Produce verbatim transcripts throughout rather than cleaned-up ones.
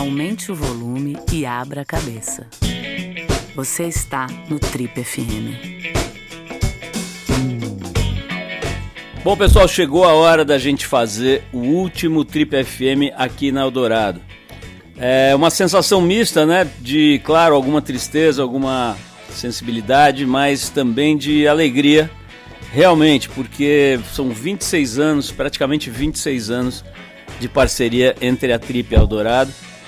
aumente o volume e abra a cabeça. Você está no Trip F M. Bom, pessoal, chegou a hora da gente fazer o último Trip F M aqui na Eldorado. É uma sensação mista, né? De, claro, alguma tristeza, alguma sensibilidade, mas também de alegria, realmente, porque são vinte e seis anos, praticamente vinte e seis anos de parceria entre a Trip e a Eldorado,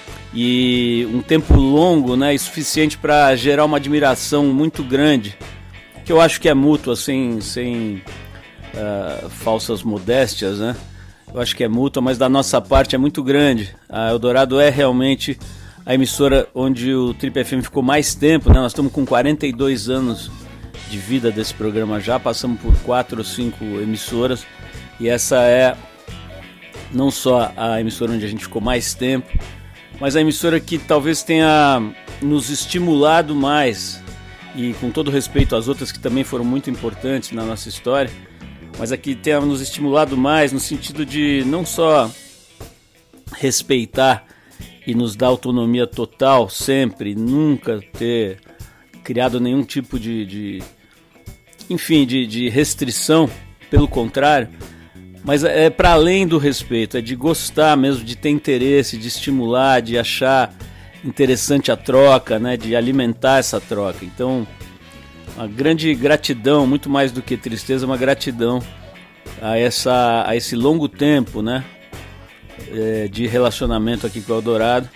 e um tempo longo, né, e suficiente para gerar uma admiração muito grande, que eu acho que é mútua, sem, sem uh, falsas modéstias, né? Eu acho que é mútua, mas da nossa parte é muito grande. A Eldorado é realmente a emissora onde o Trip F M ficou mais tempo, né? Nós estamos com quarenta e dois anos de vida desse programa já, passamos por quatro ou cinco emissoras, e essa é não só a emissora onde a gente ficou mais tempo, mas a emissora que talvez tenha nos estimulado mais, e com todo respeito às outras que também foram muito importantes na nossa história, mas a que tenha nos estimulado mais no sentido de não só respeitar e nos dar autonomia total sempre, nunca ter criado nenhum tipo de, de enfim, de, de restrição, pelo contrário, mas é para além do respeito, é de gostar mesmo, de ter interesse, de estimular, de achar interessante a troca, né, de alimentar essa troca. Então, uma grande gratidão, muito mais do que tristeza, uma gratidão a, essa, a esse longo tempo, né, é, de relacionamento aqui com o Eldorado.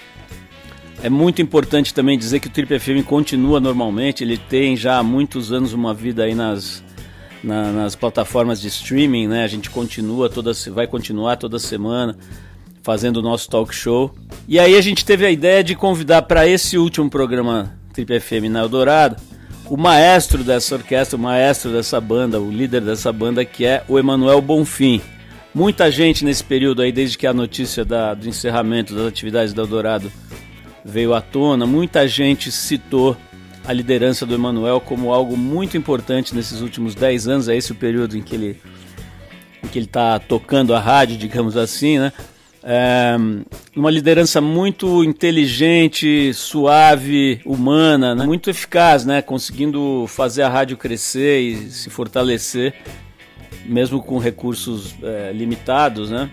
É muito importante também dizer que o Trip F M continua normalmente, ele tem já há muitos anos uma vida aí nas, na, nas plataformas de streaming, né? A gente continua toda, vai continuar toda semana fazendo o nosso talk show. E aí a gente teve a ideia de convidar para esse último programa Trip F M na Eldorado o maestro dessa orquestra, o maestro dessa banda, o líder dessa banda, que é o Emanuel Bonfim. Muita gente nesse período aí, desde que a notícia da, do encerramento das atividades da Eldorado veio à tona, muita gente citou a liderança do Emanuel como algo muito importante nesses últimos dez anos, é esse o período em que ele em que ele está tocando a rádio, digamos assim, né? É uma liderança muito inteligente, suave, humana, né? Muito eficaz, né? Conseguindo fazer a rádio crescer e se fortalecer, mesmo com recursos é, limitados, né?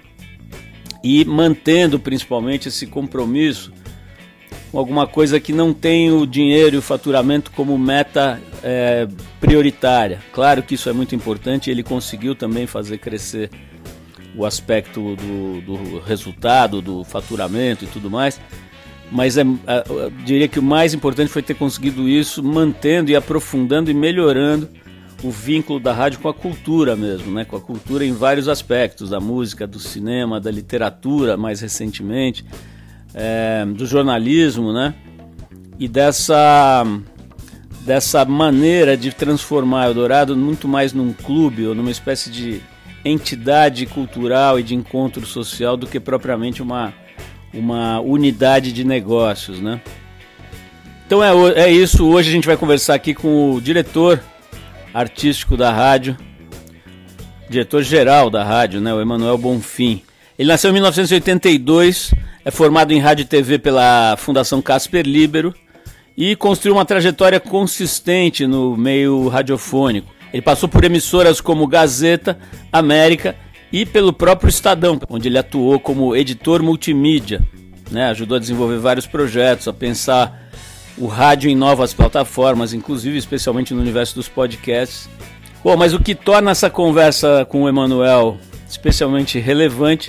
E mantendo principalmente esse compromisso com alguma coisa que não tem o dinheiro e o faturamento como meta é, prioritária. Claro que isso é muito importante, e ele conseguiu também fazer crescer o aspecto do, do resultado, do faturamento e tudo mais, mas é, eu diria que o mais importante foi ter conseguido isso mantendo e aprofundando e melhorando o vínculo da rádio com a cultura mesmo, né? Com a cultura em vários aspectos, da música, do cinema, da literatura mais recentemente, é, do jornalismo, né? E dessa, dessa maneira de transformar a Eldorado muito mais num clube ou numa espécie de entidade cultural e de encontro social do que propriamente uma, uma unidade de negócios, né? Então é, é isso, hoje a gente vai conversar aqui com o diretor artístico da rádio, diretor-geral da rádio, né, o Emanuel Bonfim. Ele nasceu em mil novecentos e oitenta e dois, é formado em rádio e T V pela Fundação Casper Libero e construiu uma trajetória consistente no meio radiofônico. Ele passou por emissoras como Gazeta, América e pelo próprio Estadão, onde ele atuou como editor multimídia, né? Ajudou a desenvolver vários projetos, a pensar o rádio em novas plataformas, inclusive especialmente no universo dos podcasts. Bom, mas o que torna essa conversa com o Emanuel especialmente relevante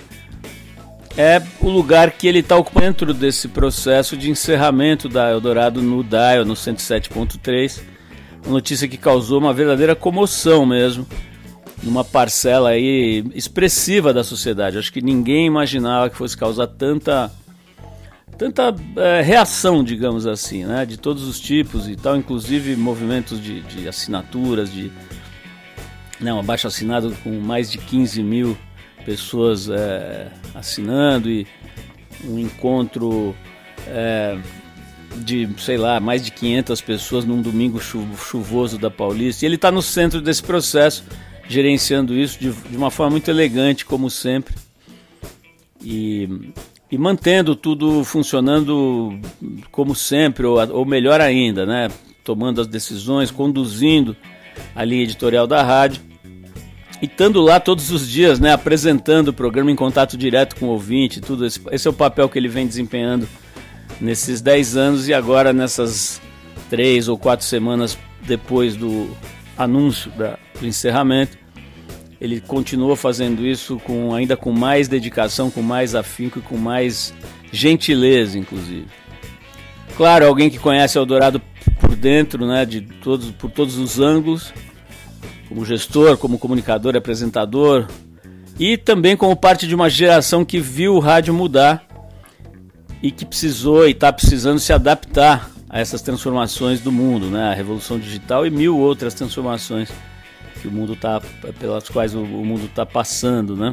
é o lugar que ele está ocupando dentro desse processo de encerramento da Eldorado no Dial, no cento e sete ponto três. Uma notícia que causou uma verdadeira comoção mesmo, numa parcela aí expressiva da sociedade. Acho que ninguém imaginava que fosse causar tanta, tanta é, reação, digamos assim, né? De todos os tipos e tal, inclusive movimentos de, de assinaturas, de não, abaixo assinado com mais de quinze mil pessoas é, assinando, e um encontro é, de, sei lá, mais de quinhentas pessoas num domingo chuvoso da Paulista. E ele está no centro desse processo, gerenciando isso de, de uma forma muito elegante, como sempre. E e mantendo tudo funcionando como sempre, ou, ou melhor ainda, né? Tomando as decisões, conduzindo a linha editorial da rádio e estando lá todos os dias, né? Apresentando o programa em contato direto com o ouvinte, tudo esse, esse é o papel que ele vem desempenhando nesses dez anos e agora nessas três ou quatro semanas depois do anúncio da, do encerramento, ele continuou fazendo isso com, ainda com mais dedicação, com mais afinco e com mais gentileza, inclusive. Claro, alguém que conhece Eldorado por dentro, né, de todos, por todos os ângulos, como gestor, como comunicador e apresentador, e também como parte de uma geração que viu o rádio mudar e que precisou e está precisando se adaptar a essas transformações do mundo, né, a revolução digital e mil outras transformações que o mundo tá, pelas quais o, o mundo está passando, né?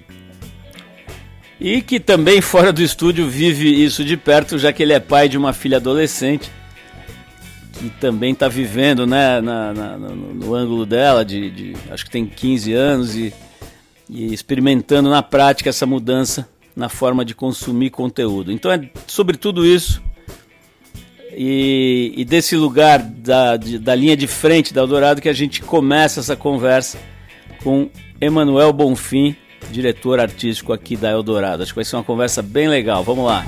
E que também fora do estúdio vive isso de perto, já que ele é pai de uma filha adolescente que também está vivendo, né, na, na, no, no ângulo dela, de, de, acho que tem quinze anos, e, e experimentando na prática essa mudança na forma de consumir conteúdo. Então é sobre tudo isso e, e desse lugar da, de, da linha de frente da Eldorado que a gente começa essa conversa com Emanuel Bonfim, diretor artístico aqui da Eldorado. Acho que vai ser uma conversa bem legal. Vamos lá.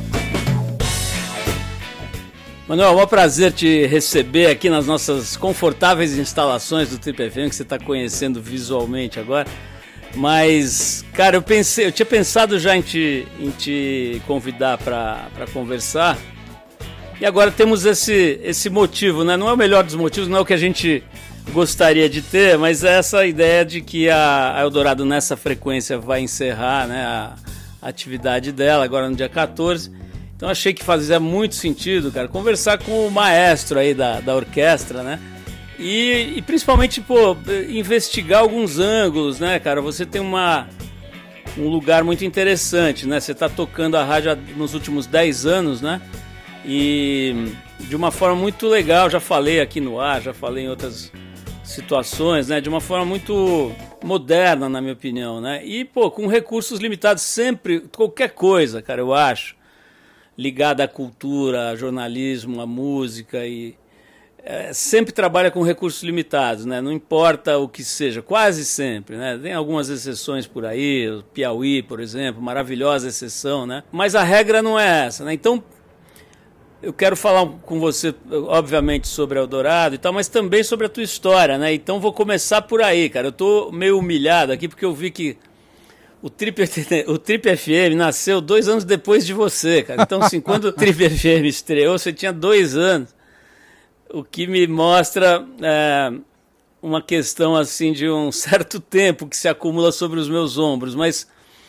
Manuel, é um prazer te receber aqui nas nossas confortáveis instalações do Trip F M, que você está conhecendo visualmente agora. Mas, cara, eu pensei, eu tinha pensado já em te, em te convidar para conversar. E agora temos esse, esse motivo, né? Não é o melhor dos motivos, não é o que a gente gostaria de ter, mas é essa ideia de que a, a Eldorado nessa frequência vai encerrar, né, a, a atividade dela agora no dia quatorze. Então achei que fazia muito sentido, cara, conversar com o maestro aí da, da orquestra, né? E, e principalmente, pô, investigar alguns ângulos, né, cara? Você tem uma, um lugar muito interessante, né? Você tá tocando a rádio nos últimos dez anos, né? E de uma forma muito legal, já falei aqui no ar, já falei em outras situações, né? De uma forma muito moderna, na minha opinião, né? E, pô, com recursos limitados sempre, qualquer coisa, cara, eu acho, ligada à cultura, ao jornalismo, à música, e é, sempre trabalha com recursos limitados, né? Não importa o que seja, quase sempre, né? Tem algumas exceções por aí, o Piauí, por exemplo, maravilhosa exceção, né? Mas a regra não é essa, né? Então, eu quero falar com você, obviamente, sobre Eldorado e tal, mas também sobre a tua história, né? Então vou começar por aí, cara. Eu tô meio humilhado aqui porque eu vi que o Trip, o Trip F M nasceu dois anos depois de você, cara. Então, assim, quando o Trip F M estreou, você tinha dois anos, o que me mostra é, uma questão, assim, de um certo tempo que se acumula sobre os meus ombros. Mas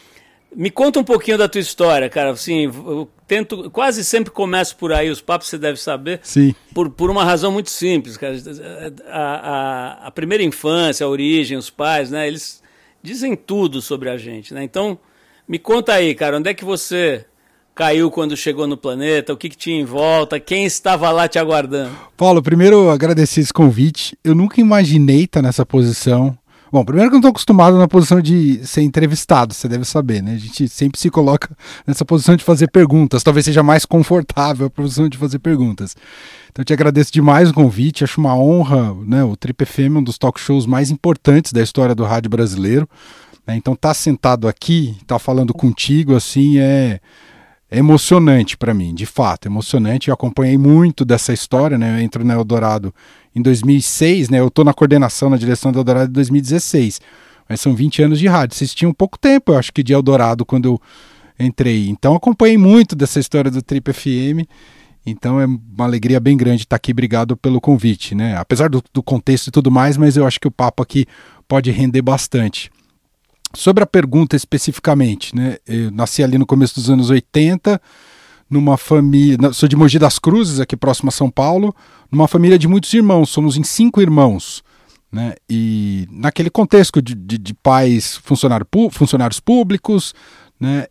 me conta um pouquinho da tua história, cara. Assim, eu tento, quase sempre começo por aí, os papos você deve saber. Sim. Por, por uma razão muito simples, cara. A, a, a primeira infância, a origem, os pais, né? Eles dizem tudo sobre a gente, né? Então, me conta aí, cara, onde é que você caiu quando chegou no planeta, o que, que tinha em volta, quem estava lá te aguardando? Paulo, primeiro eu agradecer esse convite. Eu nunca imaginei estar nessa posição. Bom, primeiro que eu não estou acostumado na posição de ser entrevistado, você deve saber, né? A gente sempre se coloca nessa posição de fazer perguntas, talvez seja mais confortável a posição de fazer perguntas. Então eu te agradeço demais o convite, acho uma honra, né? O Trip F M é um dos talk shows mais importantes da história do rádio brasileiro, né? Então estar tá sentado aqui, estar tá falando contigo, assim, é, é emocionante para mim, de fato, emocionante. Eu acompanhei muito dessa história, né? Eu entro na Eldorado em dois mil e seis, né? Eu estou na coordenação, na direção da Eldorado em dois mil e dezesseis, mas são vinte anos de rádio. Vocês tinham pouco tempo, eu acho que de Eldorado quando eu entrei. Então acompanhei muito dessa história do Trip F M, então é uma alegria bem grande estar aqui. Obrigado pelo convite, né? Apesar do, do contexto e tudo mais, mas eu acho que o papo aqui pode render bastante. Sobre a pergunta especificamente, né? Eu nasci ali no começo dos anos oitenta, numa família, sou de Mogi das Cruzes, aqui próximo a São Paulo, numa família de muitos irmãos, somos em cinco irmãos, né? E naquele contexto de, de, de pais funcionário, funcionários públicos, né?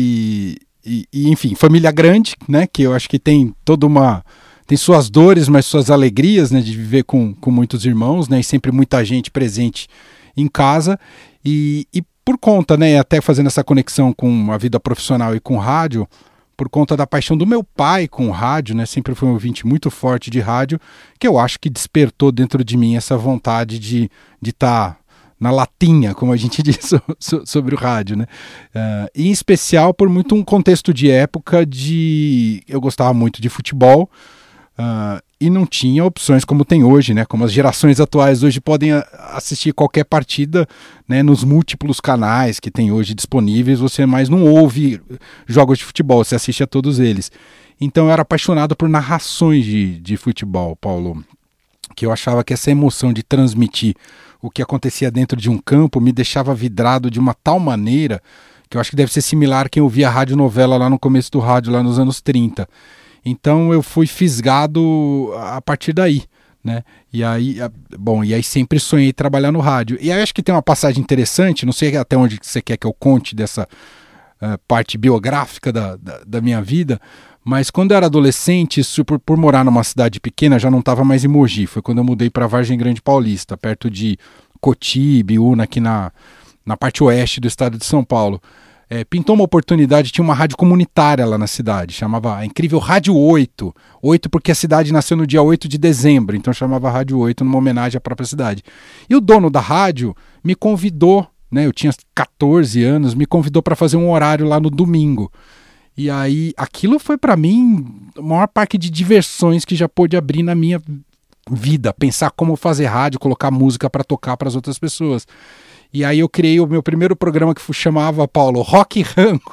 E, e, e, enfim, família grande, né? Que eu acho que tem toda uma... tem suas dores, mas suas alegrias, né? De viver com, com muitos irmãos, né? E sempre muita gente presente em casa. E, e por conta, né, até fazendo essa conexão com a vida profissional e com o rádio, por conta da paixão do meu pai com o rádio, né, sempre foi um ouvinte muito forte de rádio, que eu acho que despertou dentro de mim essa vontade de de estar na latinha, como a gente diz so, sobre o rádio, né, uh, e em especial por muito um contexto de época de... eu gostava muito de futebol, Uh, e não tinha opções como tem hoje, né? Como as gerações atuais hoje podem assistir qualquer partida, né, nos múltiplos canais que tem hoje disponíveis, você mais não ouve jogos de futebol, você assiste a todos eles. Então eu era apaixonado por narrações de, de futebol, Paulo, que eu achava que essa emoção de transmitir o que acontecia dentro de um campo me deixava vidrado de uma tal maneira que eu acho que deve ser similar a quem ouvia a radionovela lá no começo do rádio, lá nos anos trinta. Então eu fui fisgado a partir daí, né? E aí, bom, e aí sempre sonhei trabalhar no rádio. E aí acho que tem uma passagem interessante, não sei até onde você quer que eu conte dessa uh, parte biográfica da, da, da minha vida, mas quando eu era adolescente, isso por, por morar numa cidade pequena, já não estava mais em Mogi, foi quando eu mudei para Vargem Grande Paulista, perto de Cotia, Biúna, aqui na, na parte oeste do estado de São Paulo. É, pintou uma oportunidade, tinha uma rádio comunitária lá na cidade, chamava a incrível Rádio oito, oito porque a cidade nasceu no dia oito de dezembro, então chamava Rádio oito numa homenagem à própria cidade. E o dono da rádio me convidou, né, eu tinha catorze anos, me convidou para fazer um horário lá no domingo. E aí aquilo foi para mim o maior parque de diversões que já pôde abrir na minha vida, pensar como fazer rádio, colocar música para tocar para as outras pessoas. E aí eu criei o meu primeiro programa que chamava, Paulo, Rock Rango.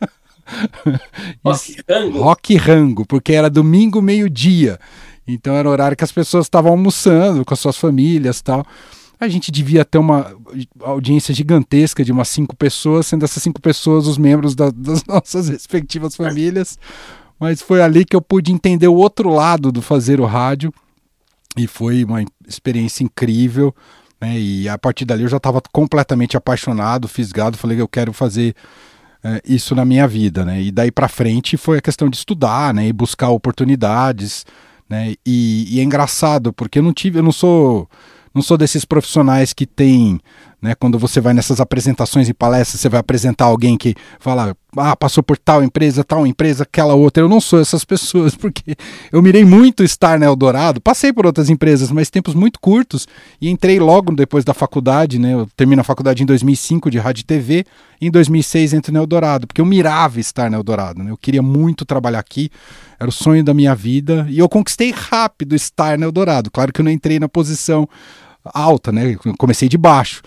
Rock Rango? Rock Rango, porque era domingo, meio-dia. Então era o horário que as pessoas estavam almoçando com as suas famílias e tal. A gente devia ter uma audiência gigantesca de umas cinco pessoas, sendo essas cinco pessoas os membros da, das nossas respectivas famílias. Mas foi ali que eu pude entender o outro lado do fazer o rádio. E foi uma experiência incrível. Né, e a partir dali eu já estava completamente apaixonado, fisgado, falei que eu quero fazer é, isso na minha vida, né, e daí para frente foi a questão de estudar, né, e buscar oportunidades, né, e, e é engraçado porque eu não tive, eu não sou, não sou desses profissionais que tem, né, quando você vai nessas apresentações e palestras, você vai apresentar alguém que fala, ah, passou por tal empresa, tal empresa, aquela outra. Eu não sou essas pessoas, porque eu mirei muito estar na Eldorado, passei por outras empresas, mas tempos muito curtos, e entrei logo depois da faculdade, né, eu termino a faculdade em dois mil e cinco de rádio e T V, e em dois mil e seis entro na Eldorado, porque eu mirava estar na Eldorado, né, eu queria muito trabalhar aqui, era o sonho da minha vida, e eu conquistei rápido estar na Eldorado. Claro que eu não entrei na posição alta, né, eu comecei de baixo.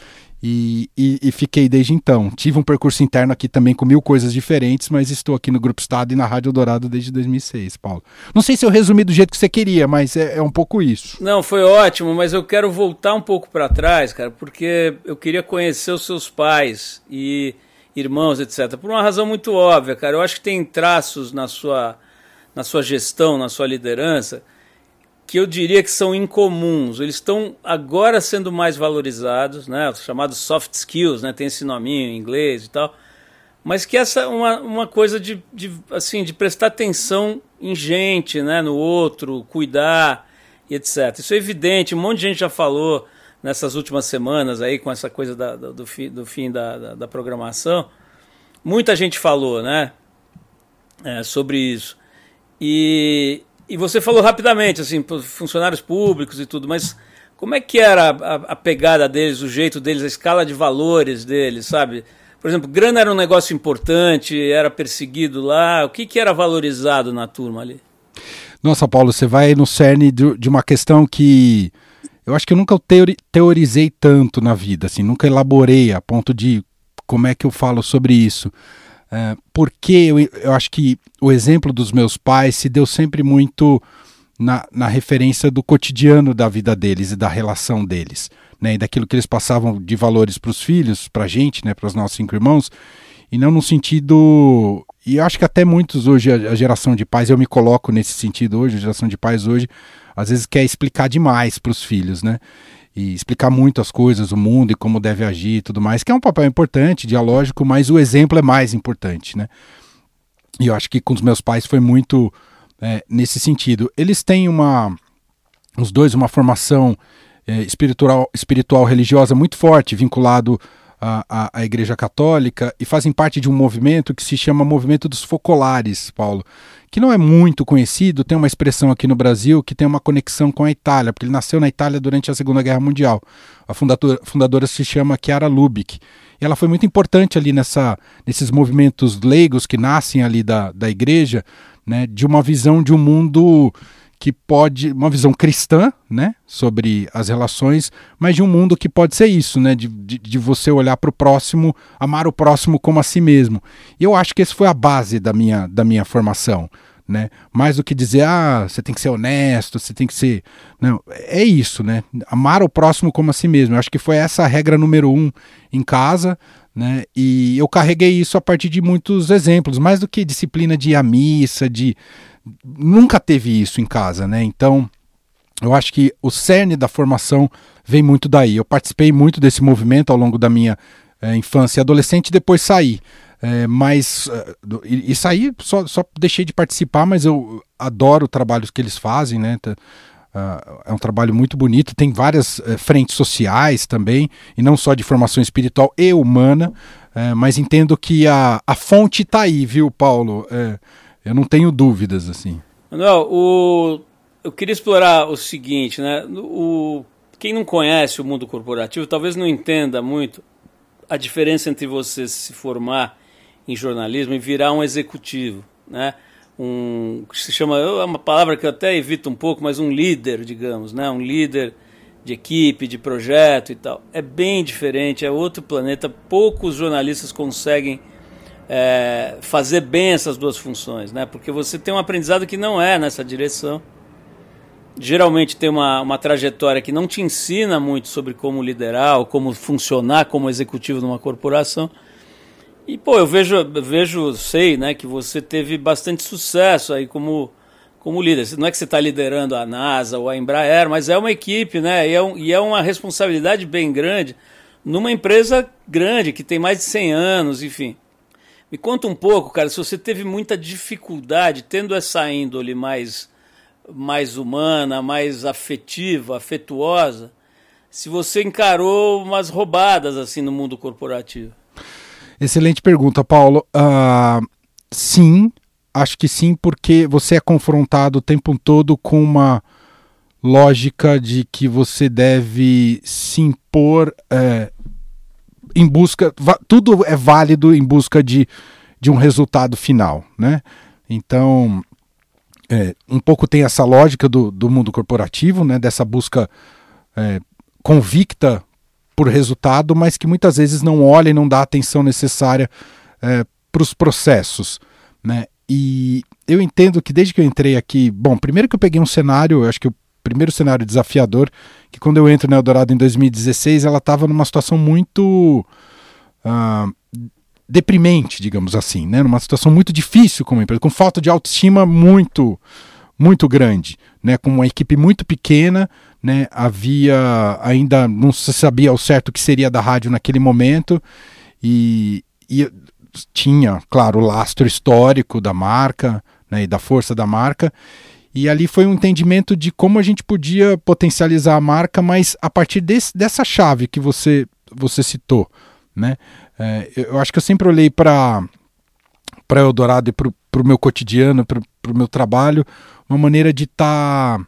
E, e, e fiquei desde então. Tive um percurso interno aqui também com mil coisas diferentes, mas estou aqui no Grupo Estado e na Rádio Eldorado desde dois mil e seis, Paulo. Não sei se eu resumi do jeito que você queria, mas é, é um pouco isso. Não, foi ótimo, mas eu quero voltar um pouco para trás, cara, porque eu queria conhecer os seus pais e irmãos, etcétera. Por uma razão muito óbvia, cara. Eu acho que tem traços na sua, na sua gestão, na sua liderança, que eu diria que são incomuns. Eles estão agora sendo mais valorizados, né, os chamados soft skills, né, tem esse nominho em inglês e tal, mas que essa é uma, uma coisa de, de, assim, de prestar atenção em gente, né, no outro, cuidar e etcétera. Isso é evidente, um monte de gente já falou nessas últimas semanas aí com essa coisa da, do, fi, do fim da, da, da programação. Muita gente falou, né, é, sobre isso. E... E você falou rapidamente, assim, funcionários públicos e tudo, mas como é que era a, a, a pegada deles, o jeito deles, a escala de valores deles, sabe? Por exemplo, grana era um negócio importante, era perseguido lá, o que, que era valorizado na turma ali? Nossa, Paulo, você vai no cerne de, de uma questão que eu acho que eu nunca teori, teorizei tanto na vida, assim, nunca elaborei a ponto de como é que eu falo sobre isso. É, porque eu, eu acho que o exemplo dos meus pais se deu sempre muito na, na referência do cotidiano da vida deles e da relação deles, né, e daquilo que eles passavam de valores para os filhos, para a gente, né, para os nossos cinco irmãos, e não no sentido... E eu acho que até muitos hoje, a, a geração de pais, eu me coloco nesse sentido hoje, a geração de pais hoje, às vezes quer explicar demais para os filhos, né? E explicar muito as coisas, o mundo e como deve agir e tudo mais, que é um papel importante, dialógico, mas o exemplo é mais importante, né? E eu acho que com os meus pais foi muito é, nesse sentido. Eles têm uma, os dois, uma formação é, espiritual, espiritual religiosa muito forte, vinculado a, a, a Igreja Católica e fazem parte de um movimento que se chama Movimento dos Focolares, Paulo, que não é muito conhecido, tem uma expressão aqui no Brasil que tem uma conexão com a Itália, porque ele nasceu na Itália durante a Segunda Guerra Mundial. A fundadora, fundadora se chama Chiara Lubich. E ela foi muito importante ali nessa, nesses movimentos leigos que nascem ali da, da igreja, né, de uma visão de um mundo que pode, uma visão cristã, né, sobre as relações, mas de um mundo que pode ser isso, né, de, de, de você olhar para o próximo, amar o próximo como a si mesmo. E eu acho que essa foi a base da minha, da minha formação, né, mais do que dizer, ah, você tem que ser honesto, você tem que ser... Não, é isso, né, amar o próximo como a si mesmo. Eu acho que foi essa a regra número um em casa, né, e eu carreguei isso a partir de muitos exemplos, mais do que disciplina de ir à missa, de... Nunca teve isso em casa, né? Então, eu acho que o cerne da formação vem muito daí. Eu participei muito desse movimento ao longo da minha é, infância e adolescente, e depois saí. É, mas, uh, e, e saí, só, só deixei de participar, mas eu adoro o trabalho que eles fazem, né? Uh, é um trabalho muito bonito, tem várias uh, frentes sociais também, e não só de formação espiritual e humana, uh, mas entendo que a, a fonte está aí, viu, Paulo? Uh, Eu não tenho dúvidas, assim. Manuel, o... eu queria explorar o seguinte, né? O... Quem não conhece o mundo corporativo talvez não entenda muito a diferença entre você se formar em jornalismo e virar um executivo, né? Um... se chama, é uma palavra que eu até evito um pouco, mas um líder, digamos, né? Um líder de equipe, de projeto e tal. É bem diferente, é outro planeta. Poucos jornalistas conseguem É, fazer bem essas duas funções, né? Porque você tem um aprendizado que não é nessa direção. Geralmente tem uma, uma trajetória que não te ensina muito sobre como liderar ou como funcionar como executivo numa corporação. E, pô, eu vejo, eu vejo sei, né, que você teve bastante sucesso aí como, como líder. Não é que você está liderando a NASA ou a Embraer, mas é uma equipe, né? E é, um, e é uma responsabilidade bem grande numa empresa grande, que tem mais de cem anos, enfim. Me conta um pouco, cara, se você teve muita dificuldade, tendo essa índole mais, mais humana, mais afetiva, afetuosa, se você encarou umas roubadas assim no mundo corporativo. Excelente pergunta, Paulo. Uh, sim, acho que sim, porque você é confrontado o tempo todo com uma lógica de que você deve se impor... É, em busca, tudo é válido em busca de, de um resultado final, né? Então, é, um pouco tem essa lógica do, do mundo corporativo, né? Dessa busca é, convicta por resultado, mas que muitas vezes não olha e não dá a atenção necessária é, para os processos, né? E eu entendo que desde que eu entrei aqui, bom, primeiro que eu peguei um cenário, eu acho que o primeiro cenário desafiador, que quando eu entro na Eldorado em dois mil e dezesseis, ela estava numa situação muito uh, deprimente, digamos assim, né? Numa situação muito difícil como empresa, com falta de autoestima muito, muito grande, né? Com uma equipe muito pequena, né? Havia ainda, não se sabia ao certo o que seria da rádio naquele momento, e, e tinha, claro, o lastro histórico da marca, né? E da força da marca. E ali foi um entendimento de como a gente podia potencializar a marca, mas a partir desse, dessa chave que você, você citou, né? É, eu acho que eu sempre olhei para para Eldorado e para o meu cotidiano, para o meu trabalho, uma maneira de estar tá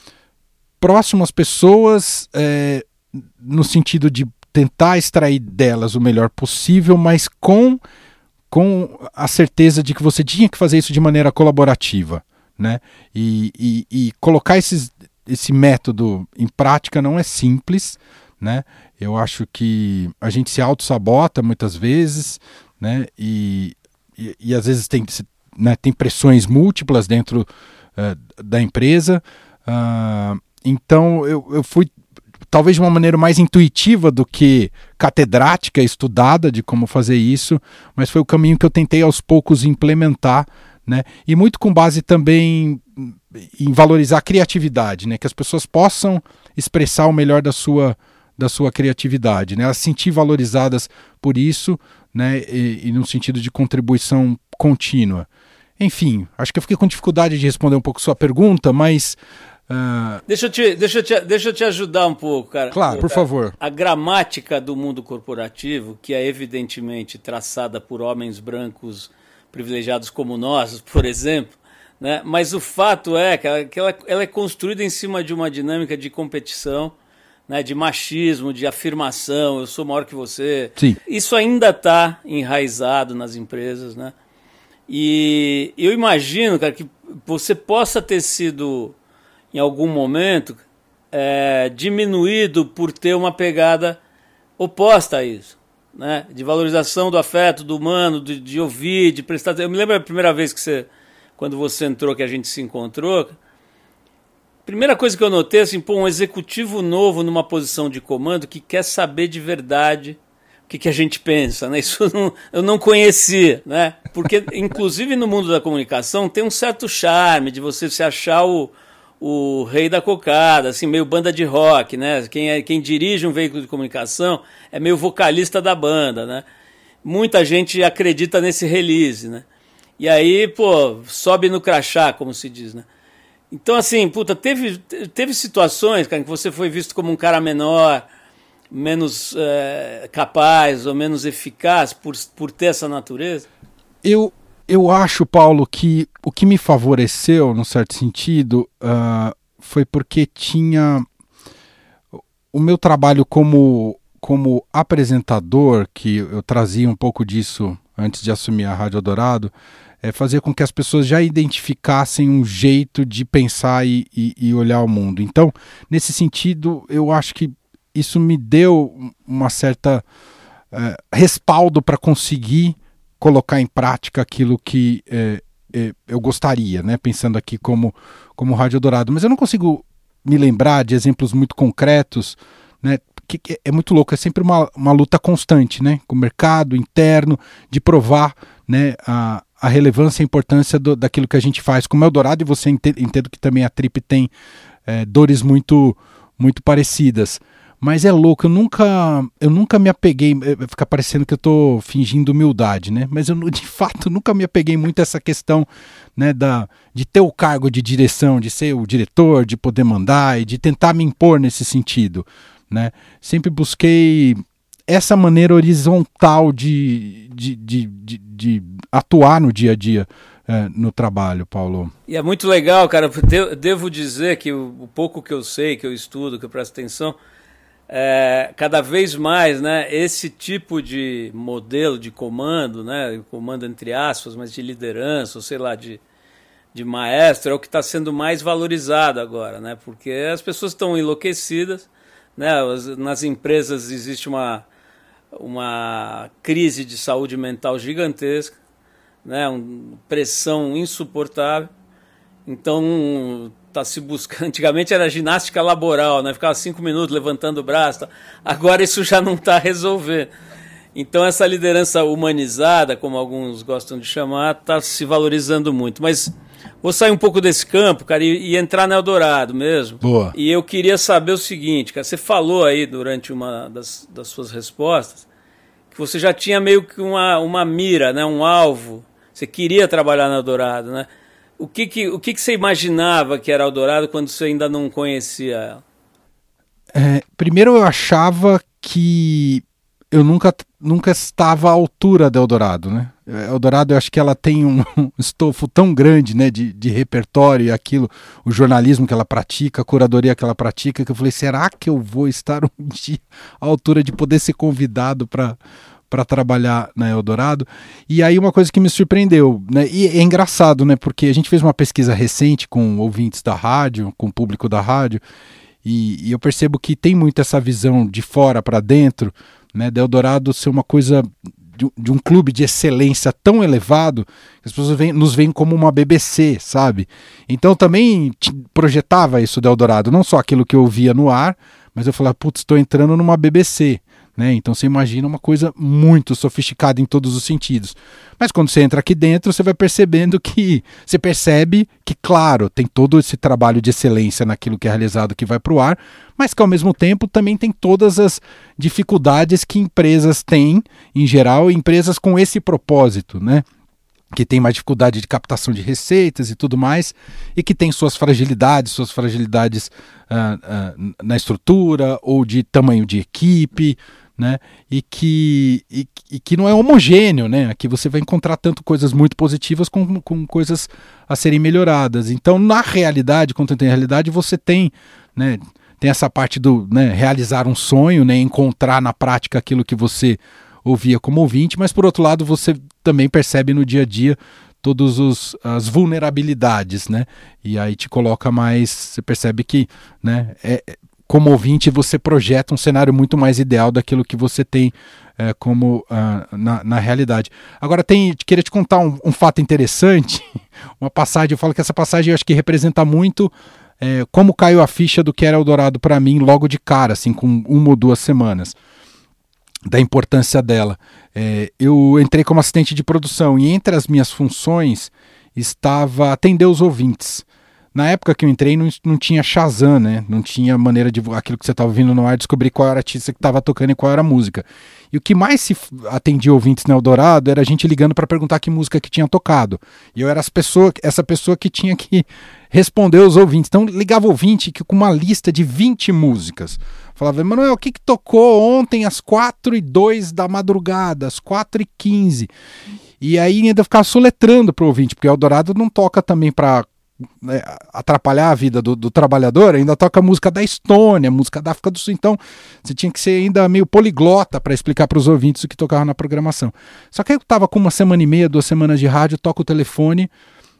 próximo às pessoas, é, no sentido de tentar extrair delas o melhor possível, mas com, com a certeza de que você tinha que fazer isso de maneira colaborativa. Né? E, e, e colocar esses, esse método em prática não é simples, né? Eu acho que a gente se auto-sabota muitas vezes, né? e, e, e às vezes tem, né, tem pressões múltiplas dentro uh, da empresa. Uh, então eu, eu fui talvez de uma maneira mais intuitiva do que catedrática, estudada de como fazer isso, mas foi o caminho que eu tentei aos poucos implementar, né? E muito com base também em valorizar a criatividade, né? Que as pessoas possam expressar o melhor da sua, da sua criatividade, né? Elas se sentir valorizadas por isso, né? E, e no sentido de contribuição contínua. Enfim, acho que eu fiquei com dificuldade de responder um pouco sua pergunta, mas Uh... Deixa, eu te, deixa, eu te, deixa eu te ajudar um pouco, cara. Claro, por favor. A, a gramática do mundo corporativo, que é evidentemente traçada por homens brancos privilegiados como nós, por exemplo, né? Mas o fato é que, ela, que ela, ela é construída em cima de uma dinâmica de competição, né? De machismo, de afirmação, eu sou maior que você. Sim. Isso ainda está enraizado nas empresas, né? E eu imagino, cara, que você possa ter sido, em algum momento, é, diminuído por ter uma pegada oposta a isso, né? De valorização do afeto, do humano, de, de ouvir, de prestar atenção. Eu me lembro a primeira vez que você, quando você entrou, que a gente se encontrou, primeira coisa que eu notei, assim, pô, um executivo novo numa posição de comando que quer saber de verdade o que, que a gente pensa, né? Isso eu não, eu não conhecia, né? Porque, inclusive, no mundo da comunicação tem um certo charme de você se achar o o rei da cocada, assim, meio banda de rock, né? Quem, é, quem dirige um veículo de comunicação é meio vocalista da banda, né? Muita gente acredita nesse release, né? E aí, pô, sobe no crachá, como se diz, né? Então, assim, puta, teve, teve situações, cara, em que você foi visto como um cara menor, menos é, capaz ou menos eficaz por, por ter essa natureza? Eu... Eu acho, Paulo, que o que me favoreceu, num certo sentido, uh, foi porque tinha o meu trabalho como, como apresentador, que eu trazia um pouco disso antes de assumir a Rádio Eldorado, é fazer com que as pessoas já identificassem um jeito de pensar e, e, e olhar o mundo. Então, nesse sentido, eu acho que isso me deu uma certa uh, respaldo para conseguir colocar em prática aquilo que é, é, eu gostaria, né? Pensando aqui como, como Rádio Eldorado. Mas eu não consigo me lembrar de exemplos muito concretos, né? Que, que é muito louco, é sempre uma, uma luta constante, né? Com o mercado interno, de provar, né, a, a relevância e a importância do, daquilo que a gente faz. Como Eldorado, e você entende, entendo que também a Trip tem é, dores muito, muito parecidas. Mas é louco, eu nunca, eu nunca me apeguei, fica parecendo que eu estou fingindo humildade, né? Mas eu, de fato, nunca me apeguei muito a essa questão, né, da, de ter o cargo de direção, de ser o diretor, de poder mandar e de tentar me impor nesse sentido, né? Sempre busquei essa maneira horizontal de, de, de, de, de atuar no dia a dia é, no trabalho, Paulo. E é muito legal, cara, eu devo dizer que o, o pouco que eu sei, que eu estudo, que eu presto atenção, É, cada vez mais, né, esse tipo de modelo de comando, né, comando entre aspas, mas de liderança, ou sei lá, de, de maestro, é o que está sendo mais valorizado agora, né, porque as pessoas estão enlouquecidas, né, nas empresas existe uma, uma crise de saúde mental gigantesca, né, uma pressão insuportável, então tá se buscando, antigamente era ginástica laboral, né? Ficava cinco minutos levantando o braço, tá? Agora isso já não está resolvendo. Então essa liderança humanizada, como alguns gostam de chamar, está se valorizando muito. Mas vou sair um pouco desse campo, cara, e, e entrar no Eldorado mesmo. Boa. E eu queria saber o seguinte, cara, você falou aí durante uma das, das suas respostas que você já tinha meio que uma, uma mira, né? Um alvo. Você queria trabalhar no Eldorado, né? O que que, o que que você imaginava que era Eldorado quando você ainda não conhecia ela? É, primeiro eu achava que eu nunca, nunca estava à altura da Eldorado, né? Eldorado, eu acho que ela tem um, um estofo tão grande, né, de, de repertório e aquilo, o jornalismo que ela pratica, a curadoria que ela pratica, que eu falei, será que eu vou estar um dia à altura de poder ser convidado para para trabalhar na Eldorado? E aí uma coisa que me surpreendeu, né? E é engraçado, né? Porque a gente fez uma pesquisa recente com ouvintes da rádio, com o público da rádio, e, e eu percebo que tem muito essa visão de fora para dentro, né? Da Eldorado ser uma coisa de, de um clube de excelência tão elevado que as pessoas veem, nos veem como uma B B C, sabe? Então eu também projetava isso da Eldorado, não só aquilo que eu via no ar, mas eu falava, putz, estou entrando numa B B C. Né? Então você imagina uma coisa muito sofisticada em todos os sentidos. Mas quando você entra aqui dentro, você vai percebendo que, você percebe que, claro, tem todo esse trabalho de excelência naquilo que é realizado que vai para o ar, mas que ao mesmo tempo também tem todas as dificuldades que empresas têm, em geral, empresas com esse propósito, né? que tem mais dificuldade de captação de receitas e tudo mais, e que tem suas fragilidades, suas fragilidades uh, uh, na estrutura ou de tamanho de equipe, né? E que, e, e que não é homogêneo, né? Aqui você vai encontrar tanto coisas muito positivas com, com coisas a serem melhoradas. Então, na realidade, quando tem realidade, você tem, né, tem essa parte do, né, realizar um sonho, né, encontrar na prática aquilo que você ouvia como ouvinte, mas por outro lado você também percebe no dia a dia todas os, as vulnerabilidades, né? E aí te coloca mais, você percebe que, né, é, como ouvinte você projeta um cenário muito mais ideal daquilo que você tem é, como uh, na, na realidade. Agora tem, queria te contar um, um fato interessante, uma passagem, eu falo que essa passagem eu acho que representa muito é, como caiu a ficha do que era Eldorado para mim logo de cara, assim, com uma ou duas semanas, da importância dela. É, eu entrei como assistente de produção e entre as minhas funções estava atender os ouvintes. Na época que eu entrei não, não tinha Shazam, né? Não tinha maneira de aquilo que você estava ouvindo no ar descobrir qual era a artista que estava tocando e qual era a música. E o que mais se atendia ouvintes no Eldorado era a gente ligando para perguntar que música que tinha tocado. E eu era as pessoa, essa pessoa que tinha que responder os ouvintes. Então ligava o ouvinte que, com uma lista de vinte músicas. Falava, Emanuel, o que, que tocou ontem às quatro e dois da madrugada, às quatro e quinze? E aí ainda ficava soletrando para o ouvinte, porque o Eldorado não toca também para, né, atrapalhar a vida do, do trabalhador, ainda toca música da Estônia, música da África do Sul, então você tinha que ser ainda meio poliglota para explicar para os ouvintes o que tocava na programação. Só que aí eu estava com uma semana e meia, duas semanas de rádio, toco o telefone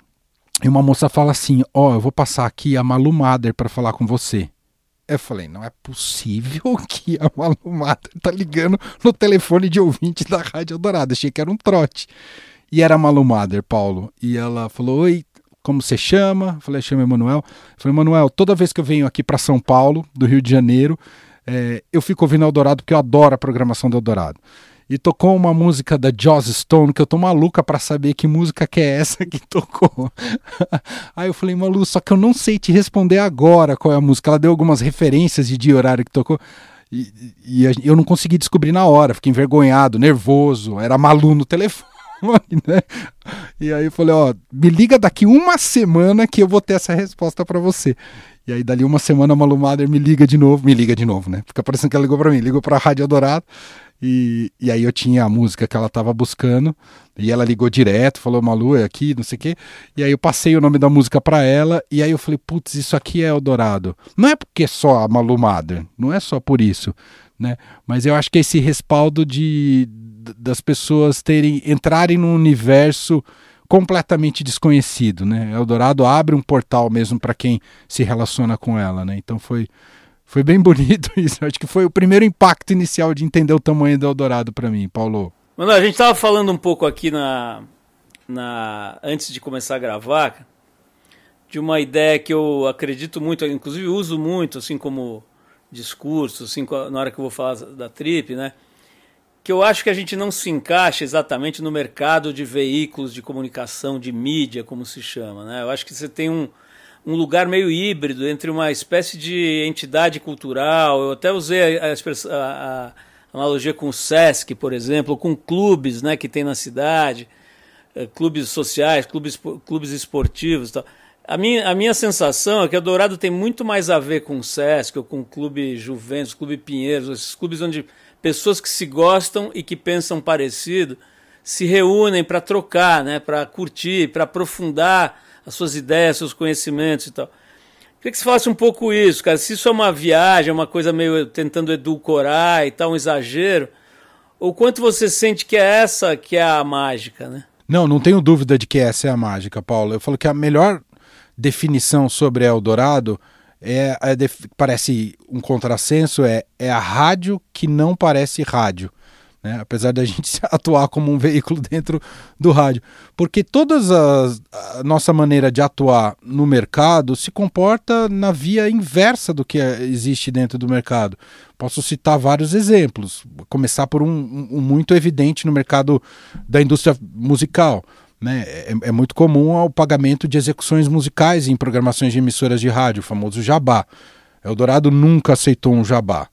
e uma moça fala assim, ó, oh, eu vou passar aqui a Malu Mader para falar com você. Eu falei, não é possível que a Malu Mader tá ligando no telefone de ouvinte da Rádio Eldorado, achei que era um trote. E era a Malu Mader, Paulo, e ela falou, oi, como você chama? Eu falei, chama Emanuel. Eu falei, Emanuel, toda vez que eu venho aqui para São Paulo, do Rio de Janeiro, é, eu fico ouvindo Eldorado porque eu adoro a programação do Eldorado. E tocou uma música da Joss Stone, que eu tô maluca para saber que música que é essa que tocou. Aí eu falei, Malu, só que eu não sei te responder agora qual é a música. Ela deu algumas referências de dia e horário que tocou. E, e eu não consegui descobrir na hora, fiquei envergonhado, nervoso, era Malu no telefone. Né? E aí eu falei, ó, me liga daqui uma semana que eu vou ter essa resposta para você. E aí dali uma semana a Malu Mader me liga de novo, me liga de novo, né? Fica parecendo que ela ligou para mim, ligou para a Rádio Eldorado. E, e aí eu tinha a música que ela estava buscando e ela ligou direto, falou, Malu, é aqui, não sei o quê. E aí eu passei o nome da música para ela e aí eu falei, putz, isso aqui é Eldorado. Não é porque é só a Malu Mader, não é só por isso, né? Mas eu acho que esse respaldo de, das pessoas terem, entrarem num universo completamente desconhecido, né? Eldorado abre um portal mesmo para quem se relaciona com ela, né? Então foi... Foi bem bonito isso. Acho que foi o primeiro impacto inicial de entender o tamanho do Eldorado para mim, Paulo. Mano, a gente estava falando um pouco aqui na, na antes de começar a gravar de uma ideia que eu acredito muito, inclusive uso muito, assim como discurso, assim, na hora que eu vou falar da Trip, né? Que eu acho que a gente não se encaixa exatamente no mercado de veículos de comunicação, de mídia, como se chama, né? Eu acho que você tem um um lugar meio híbrido entre uma espécie de entidade cultural. Eu até usei a, a, a analogia com o Sesc, por exemplo, ou com clubes, né, que tem na cidade, clubes sociais, clubes, clubes esportivos e tal. A minha, a minha sensação é que a Eldorado tem muito mais a ver com o Sesc, ou com o Clube Juventus, Clube Pinheiros, esses clubes onde pessoas que se gostam e que pensam parecido se reúnem para trocar, né, para curtir, para aprofundar as suas ideias, seus conhecimentos e tal. Queria que você falasse um pouco isso, cara. Se isso é uma viagem, uma coisa meio tentando edulcorar e tal, um exagero, ou quanto você sente que é essa que é a mágica, né? Não, não tenho dúvida de que essa é a mágica, Paulo. Eu falo que a melhor definição sobre Eldorado é, é def... parece um contrassenso, é, é a rádio que não parece rádio. Né? Apesar da gente atuar como um veículo dentro do rádio, porque toda a nossa maneira de atuar no mercado se comporta na via inversa do que existe dentro do mercado. Posso citar vários exemplos, começar por um, um muito evidente no mercado da indústria musical. Né? É, é muito comum o pagamento de execuções musicais em programações de emissoras de rádio, o famoso jabá. Eldorado nunca aceitou um jabá.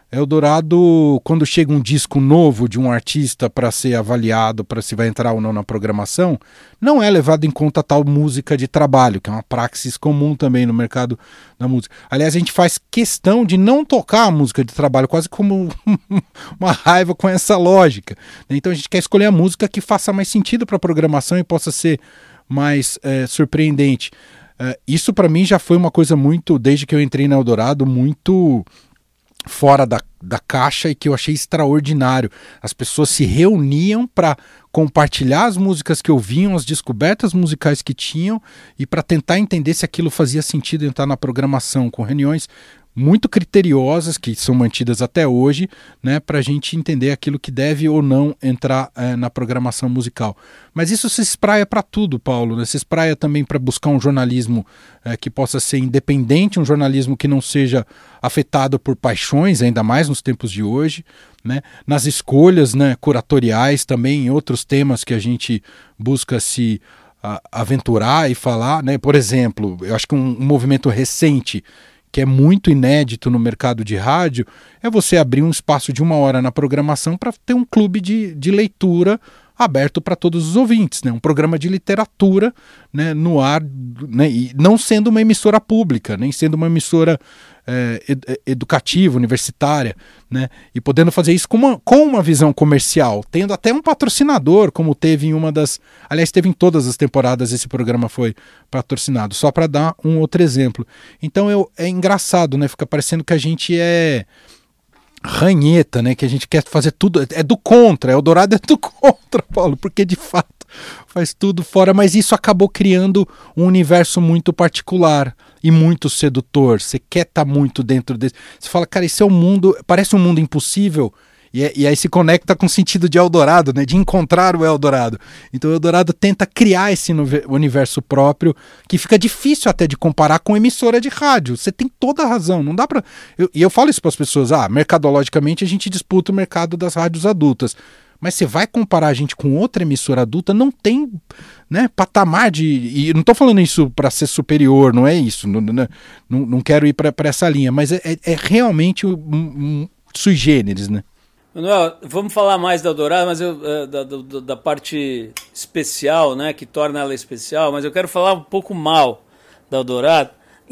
Eldorado, quando chega um disco novo de um artista para ser avaliado, para se vai entrar ou não na programação, não é levado em conta tal música de trabalho, que é uma praxis comum também no mercado da música. Aliás, a gente faz questão de não tocar a música de trabalho, quase como uma raiva com essa lógica. Então a gente quer escolher a música que faça mais sentido para a programação e possa ser mais é, surpreendente. É, isso para mim já foi uma coisa muito, desde que eu entrei na Eldorado, muito fora da, da caixa e que eu achei extraordinário. As pessoas se reuniam para compartilhar as músicas que ouviam, as descobertas musicais que tinham e para tentar entender se aquilo fazia sentido entrar na programação, com reuniões muito criteriosas, que são mantidas até hoje, né, para a gente entender aquilo que deve ou não entrar é, na programação musical. Mas isso se espraia para tudo, Paulo, né? Se espraia também para buscar um jornalismo é, que possa ser independente, um jornalismo que não seja afetado por paixões, ainda mais nos tempos de hoje, né? Nas escolhas, né, curatoriais também, em outros temas que a gente busca se a, aventurar e falar, né? Por exemplo, eu acho que um, um movimento recente que é muito inédito no mercado de rádio, é você abrir um espaço de uma hora na programação para ter um clube de, de leitura aberto para todos os ouvintes, né? Um programa de literatura, né, no ar, né, e não sendo uma emissora pública, nem sendo uma emissora é, ed- educativa, universitária, né, e podendo fazer isso com uma, com uma visão comercial, tendo até um patrocinador, como teve em uma das... Aliás, teve em todas as temporadas esse programa foi patrocinado, só para dar um outro exemplo. Então eu, é engraçado, né? Fica parecendo que a gente é... ranheta, né, que a gente quer fazer tudo, é do contra, Eldorado é do contra, Paulo, porque de fato faz tudo fora, mas isso acabou criando um universo muito particular e muito sedutor. Você quer estar muito dentro desse, você fala, cara, esse é um mundo, parece um mundo impossível, e, e aí se conecta com o sentido de Eldorado, né, de encontrar o Eldorado. Então o Eldorado tenta criar esse universo próprio, que fica difícil até de comparar com emissora de rádio. Você tem toda a razão, não dá pra... Eu, e eu falo isso para as pessoas, ah, mercadologicamente a gente disputa o mercado das rádios adultas, mas você vai comparar a gente com outra emissora adulta, não tem, né, patamar de... E não estou falando isso para ser superior, não é isso, não, não, não quero ir para essa linha, mas é, é, é realmente um, um sui generis, né? Manuel, vamos falar mais da Eldorado, mas eu, da, da, da parte especial, né, que torna ela especial, mas eu quero falar um pouco mal da Eldorado.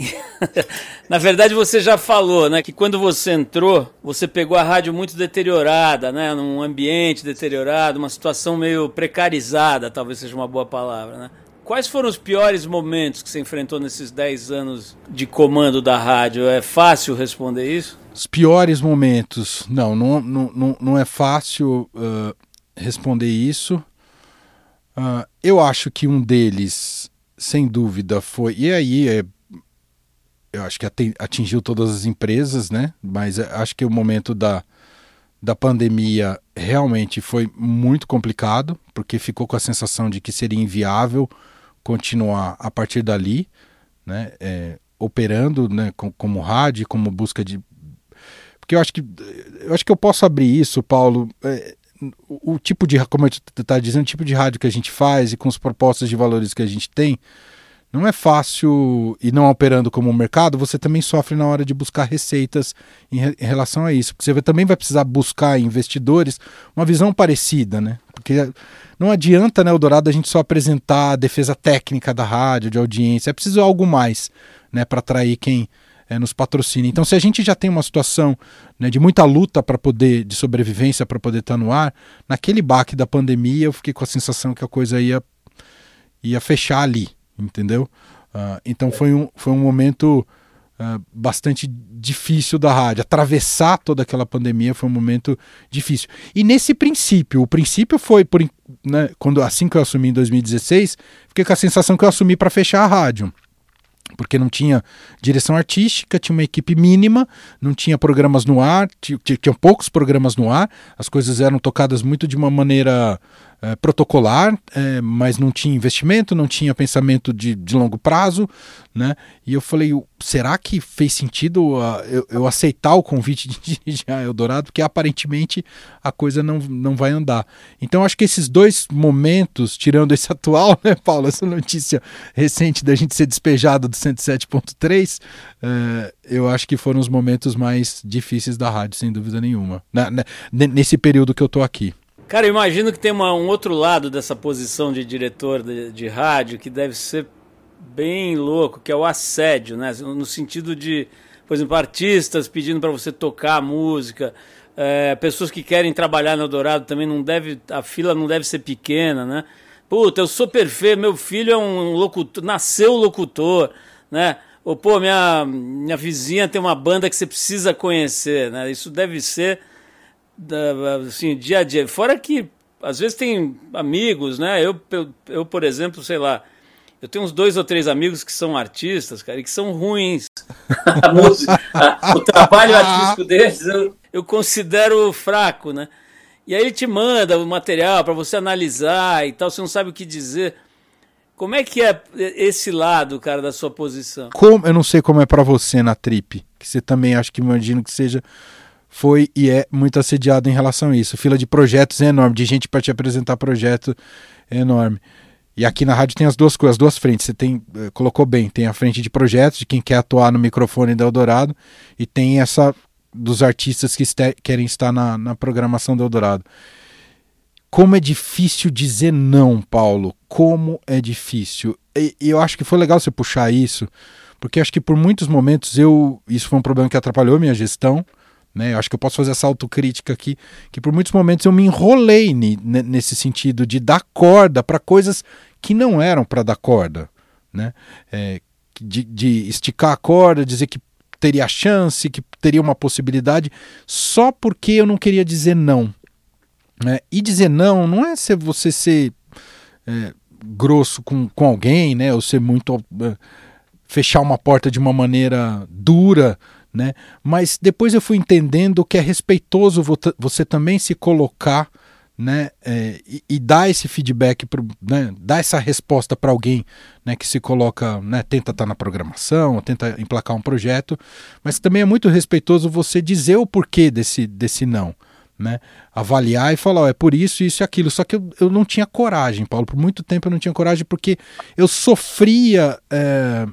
Na verdade, você já falou, né, que quando você entrou, você pegou a rádio muito deteriorada, né, num ambiente deteriorado, uma situação meio precarizada, talvez seja uma boa palavra, né? Quais foram os piores momentos que você enfrentou nesses dez anos de comando da rádio? É fácil responder isso? Os piores momentos, não, não, não, não é fácil uh, responder isso. Uh, eu acho que um deles, sem dúvida, foi... E aí, é, eu acho que atingiu todas as empresas, né? Mas acho que o momento da, da pandemia realmente foi muito complicado, porque ficou com a sensação de que seria inviável continuar a partir dali, né? É, operando, né, com, como rádio, como busca de... Porque eu acho que eu acho que eu posso abrir isso, Paulo. É, o, o tipo de, como eu estava dizendo, o tipo de rádio que a gente faz e com as propostas de valores que a gente tem, não é fácil, e não operando como um mercado, você também sofre na hora de buscar receitas em, em relação a isso. Porque você também vai precisar buscar em investidores uma visão parecida, né? Porque não adianta, né, Eldorado, a gente só apresentar a defesa técnica da rádio, de audiência. É preciso algo mais, né, para atrair quem é, nos patrocina. Então, se a gente já tem uma situação, né, de muita luta para poder, de sobrevivência para poder estar no ar, naquele baque da pandemia eu fiquei com a sensação que a coisa ia, ia fechar ali. Entendeu? Uh, então foi um, foi um momento uh, bastante difícil da rádio. Atravessar toda aquela pandemia foi um momento difícil. E nesse princípio, o princípio foi, por, né, quando, assim que eu assumi em dois mil e dezesseis, fiquei com a sensação que eu assumi para fechar a rádio. Porque não tinha direção artística, tinha uma equipe mínima, não tinha programas no ar, tinha, tinha poucos programas no ar, as coisas eram tocadas muito de uma maneira é, protocolar, é, mas não tinha investimento, não tinha pensamento de, de longo prazo, né? E eu falei, será que fez sentido uh, eu, eu aceitar o convite de dirigir a Eldorado? Porque aparentemente a coisa não, não vai andar. Então acho que esses dois momentos, tirando esse atual, né, Paulo, essa notícia recente da gente ser despejado do cento e sete ponto três, uh, eu acho que foram os momentos mais difíceis da rádio, sem dúvida nenhuma, na, na, nesse período que eu tô aqui. Cara, eu imagino que tem uma, um outro lado dessa posição de diretor de, de rádio que deve ser bem louco, que é o assédio, né? No sentido de, por exemplo, artistas pedindo para você tocar a música, é, pessoas que querem trabalhar no Eldorado também não deve, a fila não deve ser pequena, né? Puta, eu sou perfeito, meu filho é um locutor, nasceu locutor, né? Ou, pô, minha, minha vizinha tem uma banda que você precisa conhecer, né? Isso deve ser, assim, dia a dia. Fora que, às vezes, tem amigos, né? Eu, eu, eu, por exemplo, sei lá, eu tenho uns dois ou três amigos que são artistas, cara, e que são ruins. A música, a, o trabalho artístico deles eu, eu considero fraco, né? E aí ele te manda o material para você analisar e tal, você não sabe o que dizer. Como é que é esse lado, cara, da sua posição? Como, eu não sei como é para você na Trip, que você também acho que imagino que seja, foi e é muito assediado em relação a isso. Fila de projetos é enorme, de gente para te apresentar projeto é enorme. E aqui na rádio tem as duas coisas, as duas frentes. Você tem, colocou bem, tem a frente de projetos, de quem quer atuar no microfone da Eldorado, e tem essa dos artistas que este, querem estar na, na programação da Eldorado. Como é difícil dizer não, Paulo. Como é difícil. E, e eu acho que foi legal você puxar isso, porque acho que por muitos momentos eu, isso foi um problema que atrapalhou a minha gestão, né? Eu acho que eu posso fazer essa autocrítica aqui, que por muitos momentos eu me enrolei ni, nesse sentido de dar corda para coisas que não eram para dar corda, né? É, de, de esticar a corda, dizer que teria chance, que teria uma possibilidade, só porque eu não queria dizer não, né? E dizer não não é ser você ser é, grosso com, com alguém, né? Ou ser muito é, fechar uma porta de uma maneira dura, né? Mas depois eu fui entendendo que é respeitoso você também se colocar, né? É, e, e dar esse feedback, pro, né? Dar essa resposta para alguém, né? Que se coloca, né? Tenta estar na programação, tenta emplacar um projeto, mas também é muito respeitoso você dizer o porquê desse, desse não, né? Avaliar e falar, ó, é por isso, isso e aquilo. Só que eu, eu não tinha coragem, Paulo, por muito tempo eu não tinha coragem, porque eu sofria é,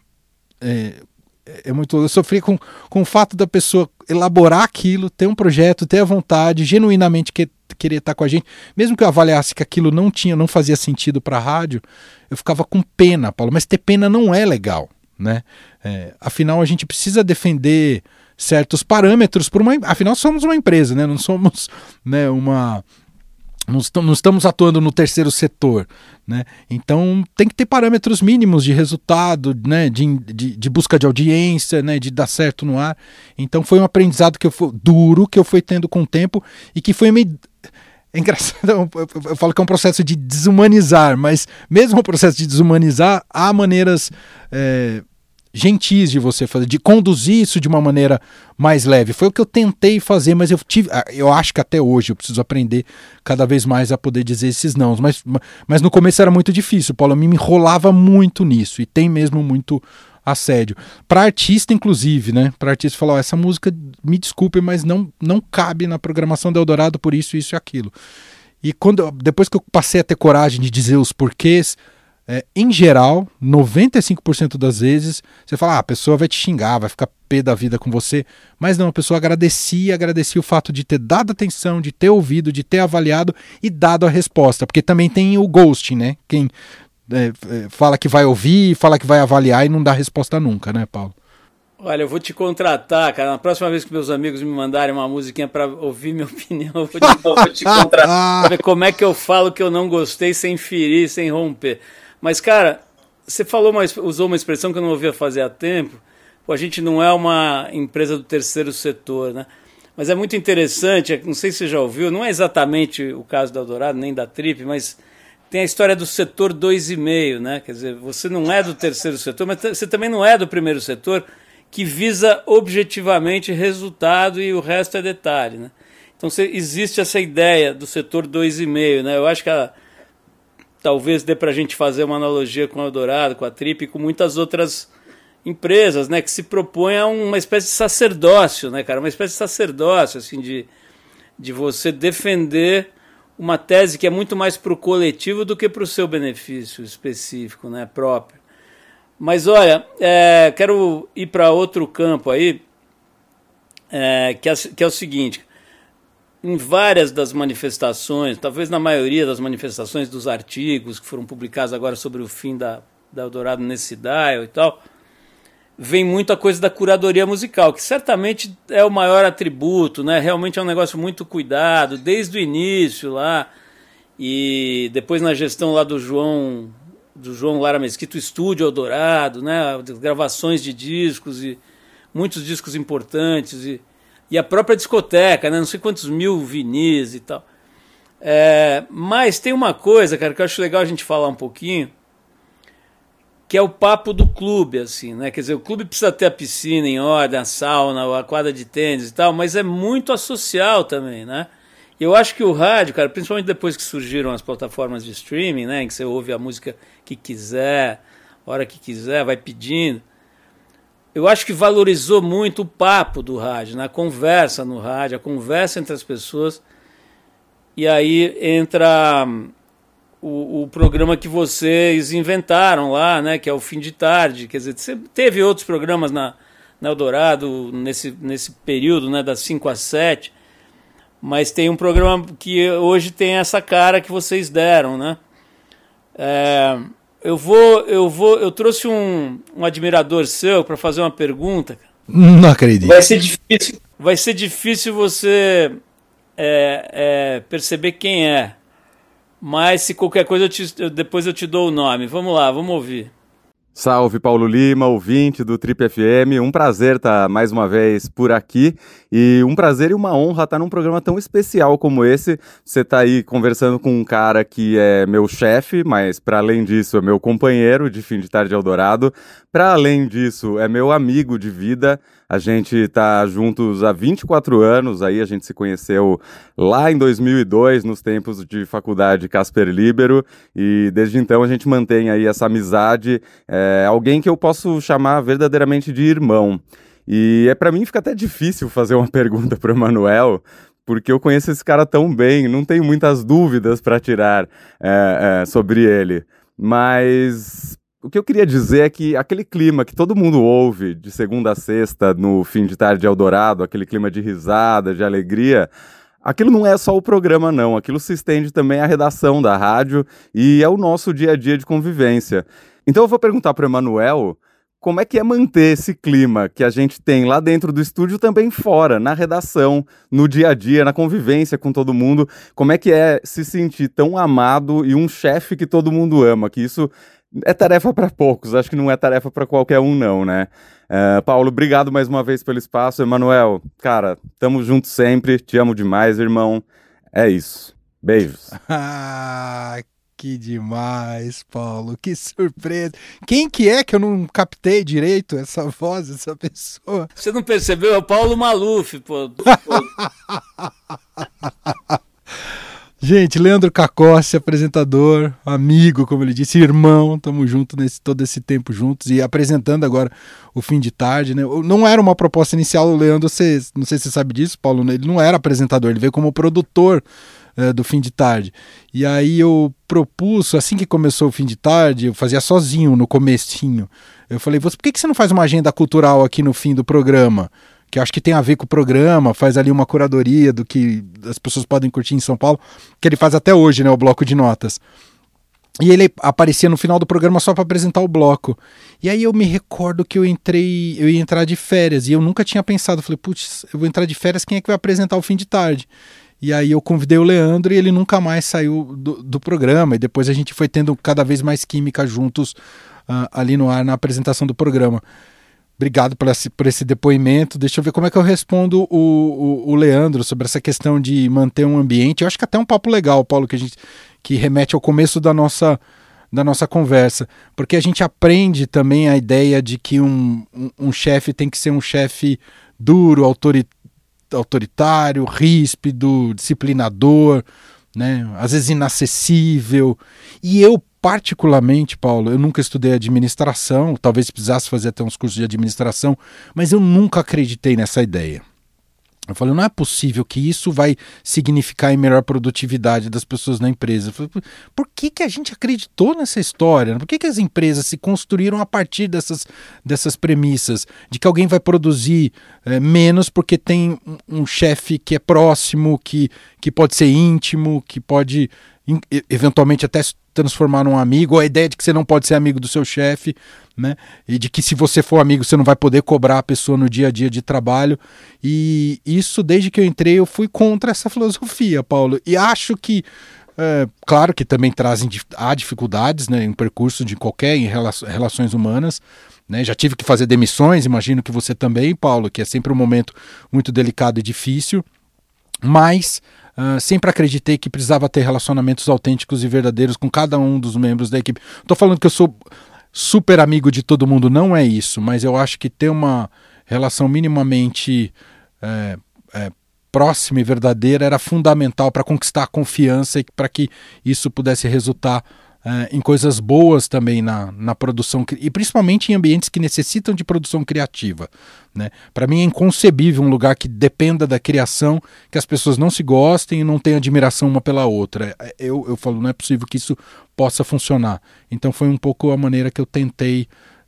é, É muito, eu sofri com, com o fato da pessoa elaborar aquilo, ter um projeto, ter a vontade, genuinamente que, querer estar com a gente. Mesmo que eu avaliasse que aquilo não tinha, não fazia sentido para a rádio, eu ficava com pena, Paulo. Mas ter pena não é legal, né? É, afinal, a gente precisa defender certos parâmetros, por uma, afinal somos uma empresa, né? Não somos, né, uma... Não estamos atuando no terceiro setor, né? Então tem que ter parâmetros mínimos de resultado, né? de, de, de busca de audiência, né? De dar certo no ar. Então foi um aprendizado que eu fui, duro que eu fui tendo com o tempo e que foi meio... É engraçado, eu, eu, eu falo que é um processo de desumanizar, mas mesmo o processo de desumanizar, há maneiras... É, gentis de você fazer, de conduzir isso de uma maneira mais leve. Foi o que eu tentei fazer, mas eu tive, eu acho que até hoje eu preciso aprender cada vez mais a poder dizer esses não, mas, mas no começo era muito difícil, Paulo, a mim me enrolava muito nisso, e tem mesmo muito assédio. Para artista, inclusive, né? Para artista falar, ó, essa música, me desculpe, mas não, não cabe na programação da Eldorado por isso, isso e aquilo. E quando, depois que eu passei a ter coragem de dizer os porquês, É, em geral, noventa e cinco por cento das vezes, você fala, ah, a pessoa vai te xingar, vai ficar pé da vida com você, mas não, a pessoa agradecia, agradecia o fato de ter dado atenção, de ter ouvido, de ter avaliado e dado a resposta, porque também tem o ghosting, né? Quem é, fala que vai ouvir, fala que vai avaliar e não dá resposta nunca, né, Paulo? Olha, eu vou te contratar, cara. Na próxima vez que meus amigos me mandarem uma musiquinha pra ouvir minha opinião, eu vou te, eu vou te contratar pra ver como é que eu falo que eu não gostei sem ferir, sem romper. Mas, cara, você falou uma, usou uma expressão que eu não ouvia fazer há tempo. Pô, a gente não é uma empresa do terceiro setor, né? Mas é muito interessante, não sei se você já ouviu, não é exatamente o caso da Eldorado, nem da Trip, mas tem a história do setor dois e meio, né? Quer dizer, você não é do terceiro setor, mas você também não é do primeiro setor, que visa objetivamente resultado e o resto é detalhe, né? Então você, existe essa ideia do setor dois e meio, né? Eu acho que a talvez dê para a gente fazer uma analogia com a Eldorado, com a Trip e com muitas outras empresas, né, que se propõem a uma espécie de sacerdócio, né, cara, uma espécie de sacerdócio, assim, de, de você defender uma tese que é muito mais para o coletivo do que para o seu benefício específico, né, próprio. Mas olha, é, quero ir para outro campo aí, é, que, é, que é o seguinte: em várias das manifestações, talvez na maioria das manifestações dos artigos que foram publicados agora sobre o fim da, da Eldorado nesse dial e tal, vem muito a coisa da curadoria musical, que certamente é o maior atributo, né? Realmente é um negócio muito cuidado, desde o início lá, e depois na gestão lá do João, do João Lara Mesquita, o estúdio Eldorado, né? Gravações de discos, e muitos discos importantes, e, e a própria discoteca, né? Não sei quantos mil vinis e tal. É, mas tem uma coisa, cara, que eu acho legal a gente falar um pouquinho, que é o papo do clube, assim, né? Quer dizer, o clube precisa ter a piscina em ordem, a sauna, a quadra de tênis e tal, mas é muito asocial também, né? E eu acho que o rádio, cara, principalmente depois que surgiram as plataformas de streaming, né? Em que você ouve a música que quiser, a hora que quiser, vai pedindo. Eu acho que valorizou muito o papo do rádio, né? A conversa no rádio, a conversa entre as pessoas. E aí entra O, o programa que vocês inventaram lá, né, que é o Fim de Tarde. Quer dizer, você teve outros programas na, na Eldorado nesse, nesse período, né, das cinco às sete, mas tem um programa que hoje tem essa cara que vocês deram, né? É, eu vou, eu vou, eu trouxe um, um admirador seu para fazer uma pergunta. Não acredito. Vai ser difícil, vai ser difícil você é, é, perceber quem é. Mas se qualquer coisa, eu te, eu, depois eu te dou o nome. Vamos lá, vamos ouvir. Salve, Paulo Lima, ouvinte do Trip F M. Um prazer estar mais uma vez por aqui. E um prazer e uma honra estar num programa tão especial como esse. Você está aí conversando com um cara que é meu chefe, mas para além disso é meu companheiro de Fim de Tarde Eldorado. Para além disso, é meu amigo de vida. A gente está juntos há vinte e quatro anos, aí a gente se conheceu lá em dois mil e dois, nos tempos de faculdade Casper Libero, e desde então a gente mantém aí essa amizade, é, alguém que eu posso chamar verdadeiramente de irmão. E é para mim fica até difícil fazer uma pergunta para o Emanuel, porque eu conheço esse cara tão bem, não tenho muitas dúvidas para tirar é, é, sobre ele, mas o que eu queria dizer é que aquele clima que todo mundo ouve de segunda a sexta no Fim de Tarde Eldorado, aquele clima de risada, de alegria, aquilo não é só o programa não, aquilo se estende também à redação da rádio e é o nosso dia a dia de convivência. Então eu vou perguntar para o Emanuel como é que é manter esse clima que a gente tem lá dentro do estúdio também fora, na redação, no dia a dia, na convivência com todo mundo, como é que é se sentir tão amado e um chefe que todo mundo ama, que isso é tarefa para poucos, acho que não é tarefa para qualquer um não, né? Uh, Paulo, obrigado mais uma vez pelo espaço. Emanuel, cara, tamo junto sempre, te amo demais, irmão. É isso. Beijos. Ah, que demais, Paulo, que surpresa. Quem que é que eu não captei direito essa voz, essa pessoa? Você não percebeu? É o Paulo Maluf, pô. Gente, Leandro Cacossi, apresentador, amigo, como ele disse, irmão, estamos juntos nesse, todo esse tempo juntos e apresentando agora o Fim de Tarde, né? Não era uma proposta inicial, o Leandro, você, não sei se você sabe disso, Paulo, ele não era apresentador, ele veio como produtor é, do Fim de Tarde. E aí eu propus, assim que começou o Fim de Tarde, eu fazia sozinho no comecinho, eu falei, por que, que você não faz uma agenda cultural aqui no fim do programa? Que eu acho que tem a ver com o programa, faz ali uma curadoria do que as pessoas podem curtir em São Paulo, que ele faz até hoje, né, o bloco de notas. E ele aparecia no final do programa só para apresentar o bloco. E aí eu me recordo que eu entrei, eu ia entrar de férias, e eu nunca tinha pensado, falei, putz, eu vou entrar de férias, quem é que vai apresentar o Fim de Tarde? E aí eu convidei o Leandro e ele nunca mais saiu do, do programa, e depois a gente foi tendo cada vez mais química juntos uh, ali no ar, na apresentação do programa. Obrigado por esse, por esse depoimento. Deixa eu ver como é que eu respondo o, o, o Leandro sobre essa questão de manter um ambiente. Eu acho que até um papo legal, Paulo, que, a gente, que remete ao começo da nossa, da nossa conversa. Porque a gente aprende também a ideia de que um, um, um chefe tem que ser um chefe duro, autori, autoritário, ríspido, disciplinador. né? Às vezes inacessível. E eu, particularmente, Paulo, eu nunca estudei administração, talvez precisasse fazer até uns cursos de administração, mas eu nunca acreditei nessa ideia. Eu falei, não é possível que isso vai significar em melhor produtividade das pessoas na empresa. Eu falei, por que, que a gente acreditou nessa história? Por que, que as empresas se construíram a partir dessas, dessas premissas? De que alguém vai produzir é, menos porque tem um, um chefe que é próximo, que, que pode ser íntimo, que pode in, eventualmente até se transformar num amigo, ou a ideia de que você não pode ser amigo do seu chefe, né? E de que se você for amigo você não vai poder cobrar a pessoa no dia a dia de trabalho. E isso, desde que eu entrei, eu fui contra essa filosofia, Paulo, e acho que é, claro que também trazem há dificuldades, né, em percurso de qualquer em relações humanas, né? Já tive que fazer demissões, imagino que você também, Paulo, que é sempre um momento muito delicado e difícil, mas Uh, sempre acreditei que precisava ter relacionamentos autênticos e verdadeiros com cada um dos membros da equipe. Estou falando que eu sou super amigo de todo mundo, não é isso, mas eu acho que ter uma relação minimamente é, é, próxima e verdadeira era fundamental para conquistar a confiança e para que isso pudesse resultar é, em coisas boas também na, na produção, e principalmente em ambientes que necessitam de produção criativa, né? Para mim é inconcebível um lugar que dependa da criação, que as pessoas não se gostem e não tenham admiração uma pela outra. Eu, eu falo, não é possível que isso possa funcionar. Então foi um pouco a maneira que eu tentei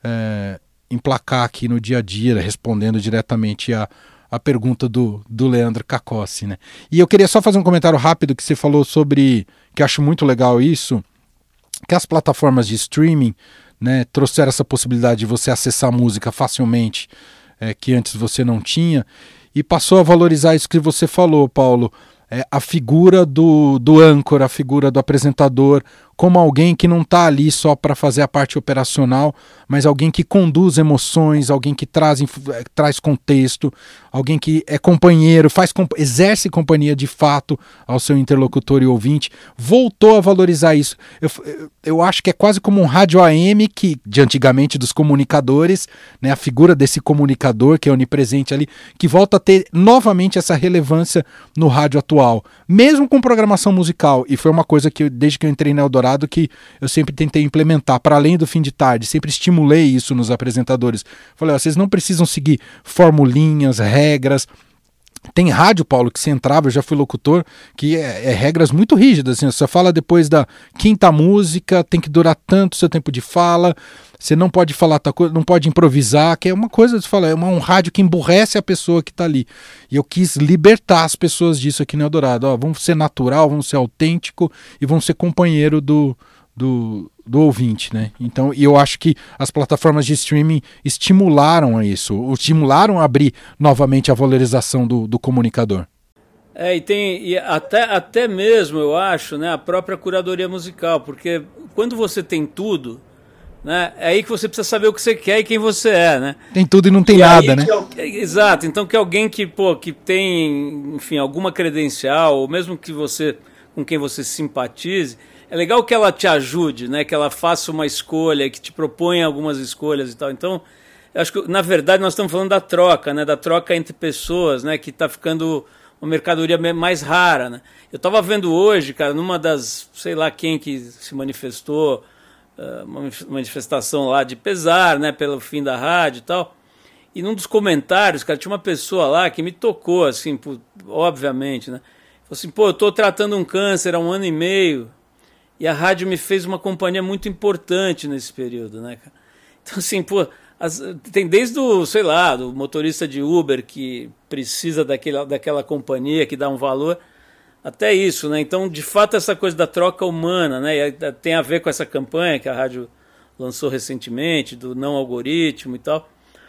é, emplacar aqui no dia a dia, respondendo diretamente a a pergunta do, do Leandro Cacossi, né? E eu queria só fazer um comentário rápido que você falou sobre, que eu acho muito legal isso, que as plataformas de streaming, né, trouxeram essa possibilidade de você acessar a música facilmente, é, que antes você não tinha, e passou a valorizar isso que você falou, Paulo, é, a figura do, do âncora, a figura do apresentador, como alguém que não está ali só para fazer a parte operacional, mas alguém que conduz emoções, alguém que traz, traz contexto, alguém que é companheiro, faz, exerce companhia de fato ao seu interlocutor e ouvinte, voltou a valorizar isso. Eu, eu acho que é quase como um rádio A M, que, de antigamente dos comunicadores, né, a figura desse comunicador que é onipresente ali, que volta a ter novamente essa relevância no rádio atual, mesmo com programação musical, e foi uma coisa que eu, desde que eu entrei na Eldorado, que eu sempre tentei implementar, para além do fim de tarde, sempre estimulei isso nos apresentadores. Falei, ó, vocês não precisam seguir formulinhas, regras. Tem rádio, Paulo, que você entrava, eu já fui locutor, que é, é regras muito rígidas, assim, você fala depois da quinta música, tem que durar tanto seu tempo de fala, você não pode falar, não pode improvisar, que é uma coisa, você fala, é uma, um rádio que emburrece a pessoa que está ali. E eu quis libertar as pessoas disso aqui no Eldorado. Ó, vamos ser natural, vamos ser autêntico e vamos ser companheiro do, do, do ouvinte, né? Então, e eu acho que as plataformas de streaming estimularam a isso, estimularam a abrir novamente a valorização do, do comunicador. É, e tem e até, até mesmo, eu acho, né, a própria curadoria musical, porque quando você tem tudo, né, é aí que você precisa saber o que você quer e quem você é, né? Tem tudo e não tem e nada, né? É, exato, então que alguém que, pô, que tem, enfim, alguma credencial, ou mesmo que você, com quem você simpatize, é legal que ela te ajude, né, que ela faça uma escolha, que te proponha algumas escolhas e tal. Então, eu acho que, na verdade, nós estamos falando da troca, né, da troca entre pessoas, né, que está ficando uma mercadoria mais rara, né? Eu estava vendo hoje, cara, numa das, sei lá quem que se manifestou, uma manifestação lá de pesar, né, pelo fim da rádio e tal, e num dos comentários, cara, tinha uma pessoa lá que me tocou, assim, por, obviamente, né, falou assim, pô, eu tô tratando um câncer há um ano e meio, e a rádio me fez uma companhia muito importante nesse período, né, cara. Então, assim, pô, as, tem desde o, sei lá, do motorista de Uber que precisa daquele, daquela companhia que dá um valor, até isso, né? Então, de fato, essa coisa da troca humana, né? Tem a ver com essa campanha que a rádio lançou recentemente, do não algoritmo e tal.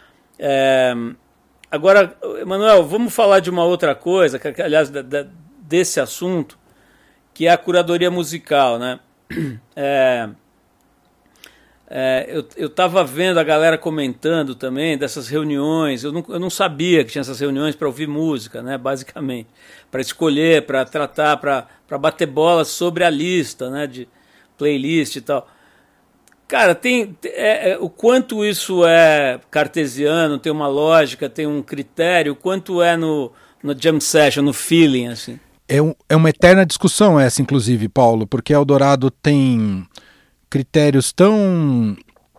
É... Agora, Emanuel, vamos falar de uma outra coisa, que, aliás, da, da, desse assunto, que é a curadoria musical, né? É... É, eu eu estava vendo a galera comentando também dessas reuniões. Eu não, eu não sabia que tinha essas reuniões para ouvir música, né, basicamente, para escolher, para tratar, para bater bola sobre a lista, né, de playlist e tal. Cara, tem é, é, o quanto isso é cartesiano, tem uma lógica, tem um critério, o quanto é no, no jam session, no feeling, assim. é, um, é uma eterna discussão essa, inclusive, Paulo, porque Eldorado tem critérios tão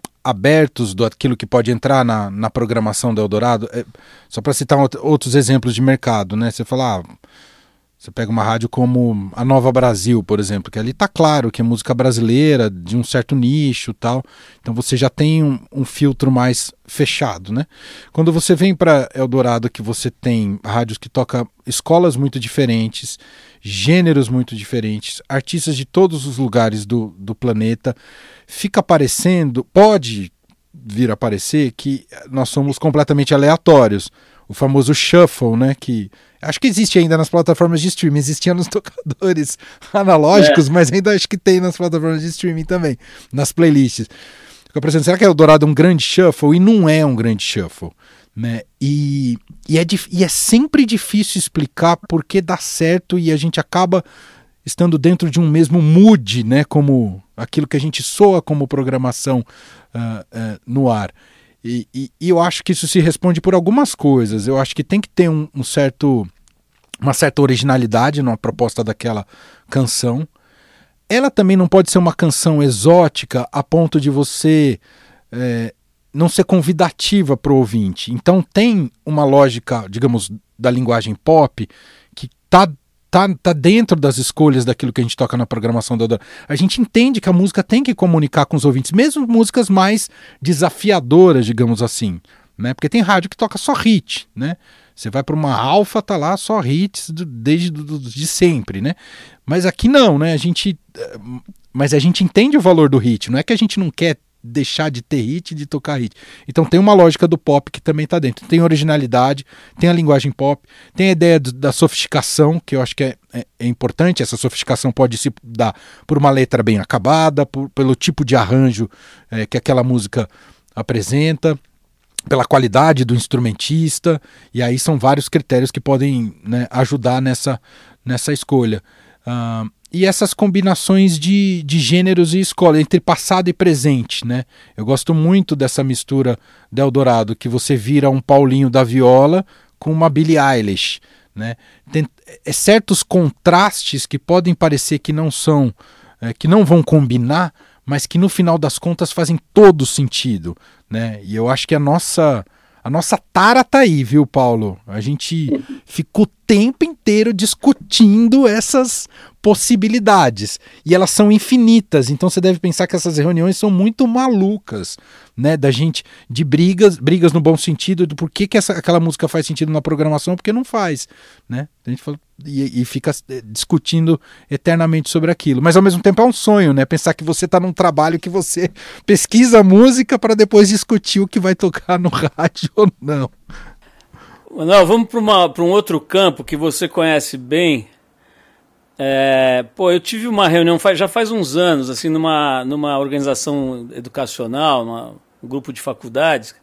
abertos do aquilo que pode entrar na, na programação do Eldorado. É, só para citar outros exemplos de mercado, né? Você fala, ah, você pega uma rádio como a Nova Brasil, por exemplo, que ali está claro que é música brasileira, de um certo nicho e tal, então você já tem um, um filtro mais fechado, né? Quando você vem para Eldorado, que você tem rádios que tocam escolas muito diferentes, gêneros muito diferentes, artistas de todos os lugares do, do planeta, fica parecendo, pode vir a parecer que nós somos completamente aleatórios. O famoso shuffle, né, que acho que existe ainda nas plataformas de streaming, existia nos tocadores analógicos, é. Mas ainda acho que tem nas plataformas de streaming também, nas playlists. Fica parecendo, será que é Eldorado um grande shuffle? E não é um grande shuffle, né? E, e, é, e é sempre difícil explicar por que dá certo e a gente acaba estando dentro de um mesmo mood, né, como aquilo que a gente soa como programação uh, uh, no ar. E, e, e eu acho que isso se responde por algumas coisas. Eu acho que tem que ter um, um certo, uma certa originalidade na proposta daquela canção. Ela também não pode ser uma canção exótica a ponto de você é, não ser convidativa para o ouvinte. Então tem uma lógica, digamos, da linguagem pop que está Tá, tá dentro das escolhas daquilo que a gente toca na programação da Eldorado. A gente entende que a música tem que comunicar com os ouvintes, mesmo músicas mais desafiadoras, digamos assim, né? Porque tem rádio que toca só hit, né? Você vai para uma alfa, tá lá só hits do, desde do, de sempre, né? Mas aqui não, né? A gente, mas a gente entende o valor do hit, não é que a gente não quer deixar de ter hit, de tocar hit. Então tem uma lógica do pop que também está dentro. Tem originalidade, tem a linguagem pop, tem a ideia do, da sofisticação, que eu acho que é, é, é importante. Essa sofisticação pode se dar por uma letra bem acabada, por, pelo tipo de arranjo é, que aquela música apresenta, pela qualidade do instrumentista, e aí são vários critérios que podem, né, ajudar nessa, nessa escolha. Uh, E essas combinações de, de gêneros e escola, entre passado e presente, né? Eu gosto muito dessa mistura de Eldorado, que você vira um Paulinho da viola com uma Billie Eilish, né? Tem é, certos contrastes que podem parecer que não são, é, que não vão combinar, mas que no final das contas fazem todo sentido, né? E eu acho que a nossa... A nossa tara tá aí, viu, Paulo? A gente fica o tempo inteiro discutindo essas possibilidades. E elas são infinitas. Então você deve pensar que essas reuniões são muito malucas, né? Da gente, de brigas, brigas no bom sentido, do porquê que essa, aquela música faz sentido na programação, porque não faz, né? A gente fala, e, e fica discutindo eternamente sobre aquilo. Mas ao mesmo tempo é um sonho, né? Pensar que você está num trabalho que você pesquisa a música para depois discutir o que vai tocar no rádio ou não. Não, vamos para um outro campo que você conhece bem. É, pô, eu tive uma reunião faz, já faz uns anos, assim, numa, numa organização educacional, numa, um grupo de faculdades.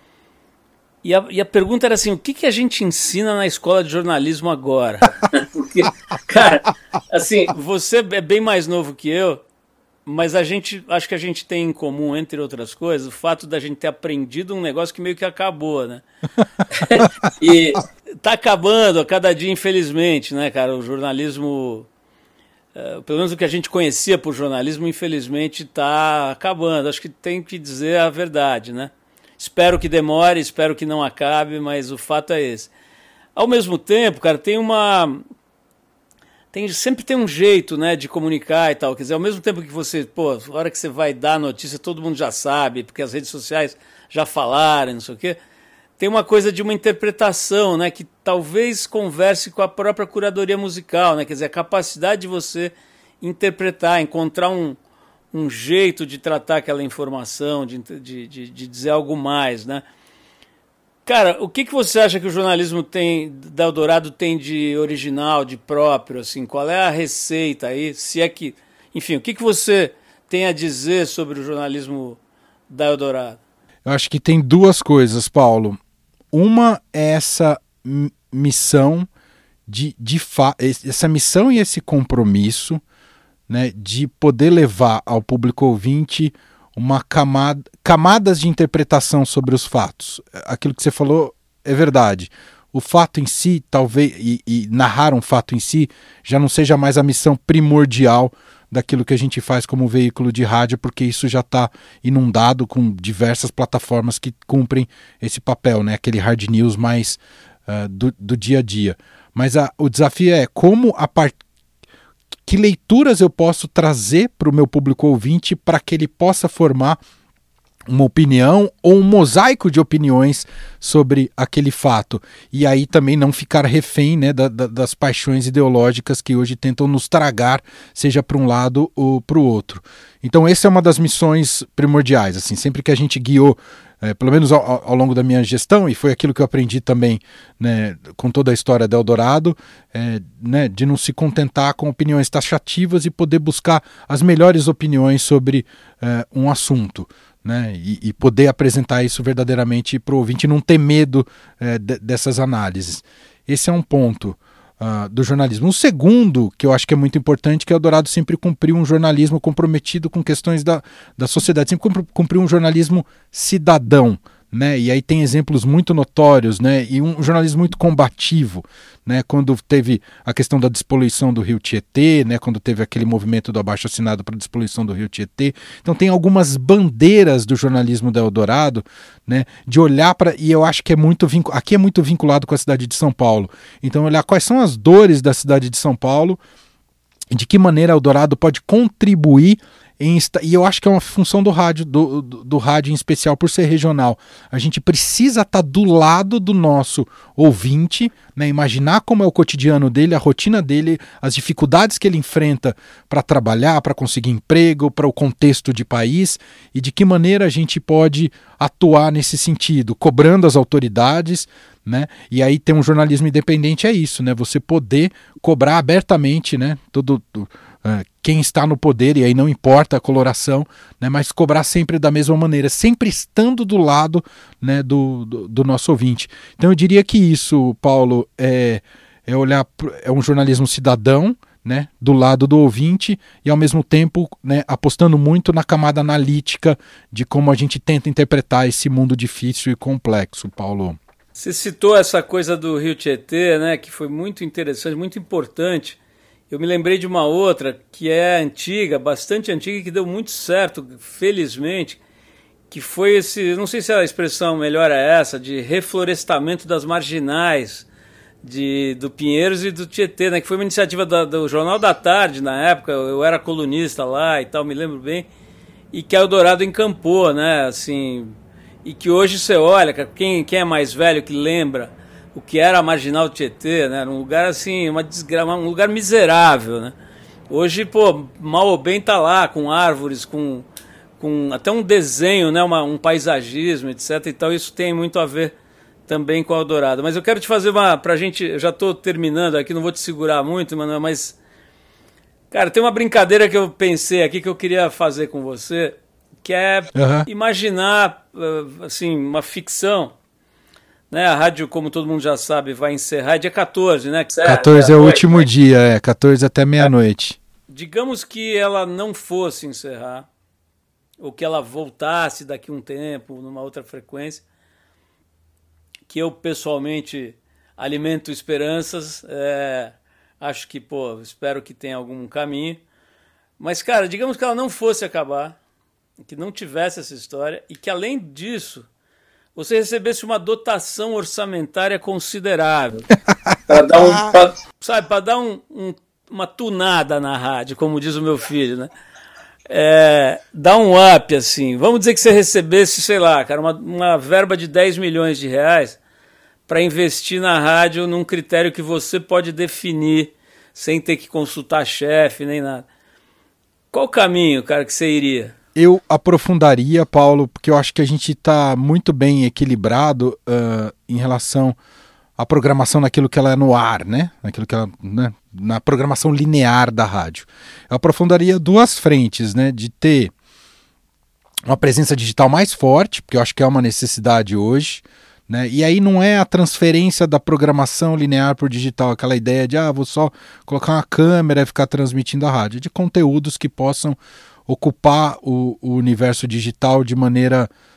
E a, e a pergunta era assim, o que, que a gente ensina na escola de jornalismo agora? Porque, cara, assim, você é bem mais novo que eu, mas a gente, acho que a gente tem em comum, entre outras coisas, o fato da gente ter aprendido um negócio que meio que acabou, né? E tá acabando a cada dia, infelizmente, né, cara? O jornalismo, uh, pelo menos o que a gente conhecia por jornalismo, infelizmente tá acabando. Acho que tem que dizer a verdade, né? Espero que demore, espero que não acabe, mas o fato é esse. Ao mesmo tempo, cara, tem uma... Tem, sempre tem um jeito, né, de comunicar e tal. Quer dizer, ao mesmo tempo que você, pô, a hora que você vai dar a notícia, todo mundo já sabe, porque as redes sociais já falaram, não sei o quê. Tem uma coisa de uma interpretação, né, que talvez converse com a própria curadoria musical, né? Quer dizer, a capacidade de você interpretar, encontrar um, um jeito de tratar aquela informação, de, de, de, de dizer algo mais, né? Cara, o que, que você acha que o jornalismo tem, da Eldorado tem de original, de próprio, assim? Qual é a receita aí? Se é que, enfim, o que, que você tem a dizer sobre o jornalismo da Eldorado? Eu acho que tem duas coisas, Paulo. Uma é essa missão de, de fa- essa missão e esse compromisso, né, de poder levar ao público ouvinte uma camada, camadas de interpretação sobre os fatos. Aquilo que você falou é verdade. o fato em si, talvez, e, e narrar um fato em si, já não seja mais a missão primordial daquilo que a gente faz como veículo de rádio, porque isso já está inundado com diversas plataformas que cumprem esse papel, né? Aquele hard news mais uh, do, do dia a dia. Mas a, o desafio é como a part... que leituras eu posso trazer para o meu público ouvinte para que ele possa formar uma opinião ou um mosaico de opiniões sobre aquele fato. E aí também não ficar refém, né, da, da, das paixões ideológicas que hoje tentam nos tragar, seja para um lado ou para o outro. Então essa é uma das missões primordiais. Assim, sempre que a gente guiou, é, pelo menos ao, ao longo da minha gestão, e foi aquilo que eu aprendi também, né, com toda a história da Eldorado, é, né, de não se contentar com opiniões taxativas e poder buscar as melhores opiniões sobre é, um assunto. Né, e, e poder apresentar isso verdadeiramente para o ouvinte, não ter medo é, de, dessas análises. Esse é um ponto uh, do jornalismo. Um segundo, que eu acho que é muito importante, que a Eldorado sempre cumpriu um jornalismo comprometido com questões da, da sociedade, sempre cumpriu um jornalismo cidadão. Né? E aí tem exemplos muito notórios, né? E um jornalismo muito combativo, né? Quando teve a questão da despoluição do Rio Tietê, né? Quando teve aquele movimento do abaixo-assinado para a despoluição do Rio Tietê. Então tem algumas bandeiras do jornalismo da Eldorado, né? De olhar para, e eu acho que é muito vincu... aqui é muito vinculado com a cidade de São Paulo. Então olhar quais são as dores da cidade de São Paulo e de que maneira a Eldorado pode contribuir. Em, e eu acho que é uma função do rádio, do, do, do rádio em especial por ser regional. A gente precisa estar do lado do nosso ouvinte, né, imaginar como é o cotidiano dele, a rotina dele, as dificuldades que ele enfrenta para trabalhar, para conseguir emprego, para o contexto de país, e de que maneira a gente pode atuar nesse sentido, cobrando as autoridades, né? E aí tem um jornalismo independente, é isso, né? Você poder cobrar abertamente, né? Todo, do, uh, quem está no poder, e aí não importa a coloração, né? Mas cobrar sempre da mesma maneira, sempre estando do lado, né, do, do, do nosso ouvinte. Então eu diria que isso, Paulo, é, é olhar, é um jornalismo cidadão, né, do lado do ouvinte, e ao mesmo tempo, né, apostando muito na camada analítica de como a gente tenta interpretar esse mundo difícil e complexo, Paulo. Você citou essa coisa do Rio Tietê, né, que foi muito interessante, muito importante. Eu me lembrei de uma outra que é antiga, bastante antiga, e que deu muito certo, felizmente, que foi esse, não sei se a expressão melhor é essa, de reflorestamento das marginais de, do Pinheiros e do Tietê, né, que foi uma iniciativa da, do Jornal da Tarde, na época, eu era colunista lá e tal, me lembro bem, e que a Eldorado encampou, né, assim... E que hoje você olha, quem, quem é mais velho que lembra o que era a Marginal Tietê, né? Era um lugar assim, uma desgra... um lugar miserável, né? Hoje, pô, mal ou bem tá lá, com árvores, com, com até um desenho, né? Uma, um paisagismo, etcétera. Então isso tem muito a ver também com a Eldorado. Mas eu quero te fazer uma, pra gente, eu já tô terminando aqui, não vou te segurar muito, Manuel, mas, cara, tem uma brincadeira que eu pensei aqui que eu queria fazer com você, que é uhum. imaginar, assim, uma ficção, né? A rádio, como todo mundo já sabe, vai encerrar dia quatorze, né? quatorze é, é o último né? dia, é, quatorze até meia-noite. Digamos que ela não fosse encerrar, ou que ela voltasse daqui a um tempo, numa outra frequência, que eu, pessoalmente, alimento esperanças, é, acho que, pô, espero que tenha algum caminho, mas, cara, digamos que ela não fosse acabar, que não tivesse essa história e que, além disso, você recebesse uma dotação orçamentária considerável. Para dar um, pra, sabe, para dar um, um, uma tunada na rádio, como diz o meu filho, né? É, dar um up, assim. Vamos dizer que você recebesse, sei lá, cara, uma, uma verba de dez milhões de reais para investir na rádio num critério que você pode definir sem ter que consultar chefe nem nada. Qual o caminho, cara, que você iria? Eu aprofundaria, Paulo, porque eu acho que a gente está muito bem equilibrado uh, em relação à programação naquilo que ela é no ar, né? Naquilo que ela, né? Na programação linear da rádio. Eu aprofundaria duas frentes, né? De ter uma presença digital mais forte, porque eu acho que é uma necessidade hoje, né? E aí não é a transferência da programação linear por digital, aquela ideia de, ah, vou só colocar uma câmera e ficar transmitindo a rádio, de conteúdos que possam ocupar o, o universo digital de maneira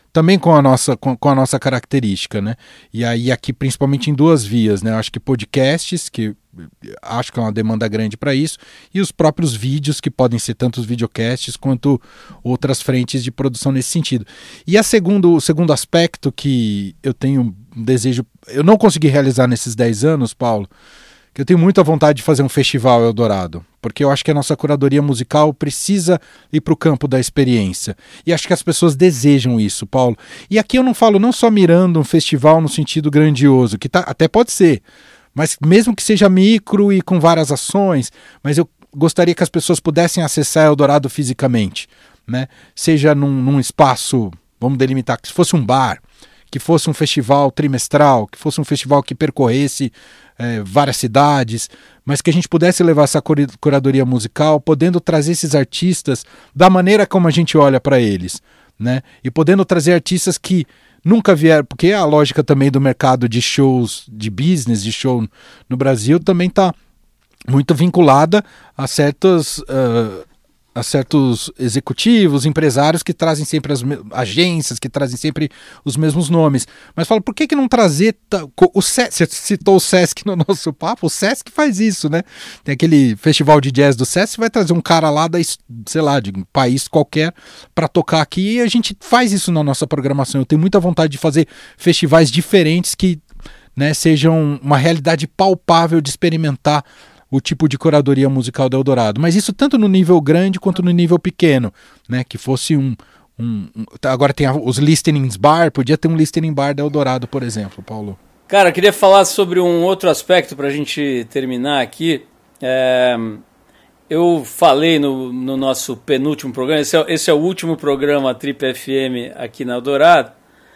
também com a nossa, com, com a nossa característica, né? E aí aqui principalmente em duas vias, né? Eu acho que podcasts, que acho que é uma demanda grande para isso, e os próprios vídeos, que podem ser tanto os videocasts quanto outras frentes de produção nesse sentido. E a segundo, o segundo aspecto que eu tenho um desejo, eu não consegui realizar nesses dez anos, Paulo, que eu tenho muita vontade de fazer um festival Eldorado, porque eu acho que a nossa curadoria musical precisa ir para o campo da experiência. E acho que as pessoas desejam isso, Paulo. E aqui eu não falo não só mirando um festival no sentido grandioso, que tá, até pode ser, mas mesmo que seja micro e com várias ações, mas eu gostaria que as pessoas pudessem acessar Eldorado fisicamente, né? Seja num, num espaço, vamos delimitar, que se fosse um bar, que fosse um festival trimestral, que fosse um festival que percorresse é, várias cidades, mas que a gente pudesse levar essa curadoria musical, podendo trazer esses artistas da maneira como a gente olha para eles, né? E podendo trazer artistas que nunca vieram, porque a lógica também do mercado de shows, de business, de show no Brasil também está muito vinculada a certas... Uh, a certos executivos, empresários que trazem sempre as me- agências, que trazem sempre os mesmos nomes. Mas fala, por que que não trazer... T- o Sesc, você citou o Sesc no nosso papo, o Sesc faz isso, né? Tem aquele festival de jazz do Sesc, vai trazer um cara lá, da, sei lá, de um país qualquer para tocar aqui, e a gente faz isso na nossa programação. Eu tenho muita vontade de fazer festivais diferentes que, né, sejam uma realidade palpável de experimentar o tipo de curadoria musical do Eldorado. Mas isso tanto no nível grande quanto no nível pequeno, né? Que fosse um... um, um agora tem os listenings bar, podia ter um listening bar do Eldorado, por exemplo, Paulo. Cara, eu queria falar sobre um outro aspecto para a gente terminar aqui. É, eu falei no, no nosso penúltimo programa, esse é, esse é o último programa Trip F M aqui na Eldorado,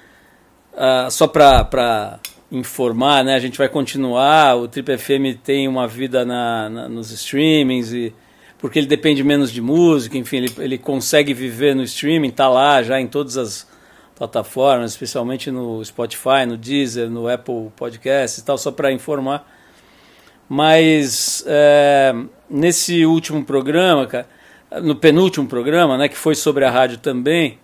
uh, só para... informar, né? A gente vai continuar, o Trip F M tem uma vida na, na, nos streamings, e, porque ele depende menos de música, enfim, ele, ele consegue viver no streaming, tá lá já em todas as plataformas, especialmente no Spotify, no Deezer, no Apple Podcasts e tal, só para informar. Mas é, nesse último programa, cara, no penúltimo programa, né, que foi sobre a rádio também,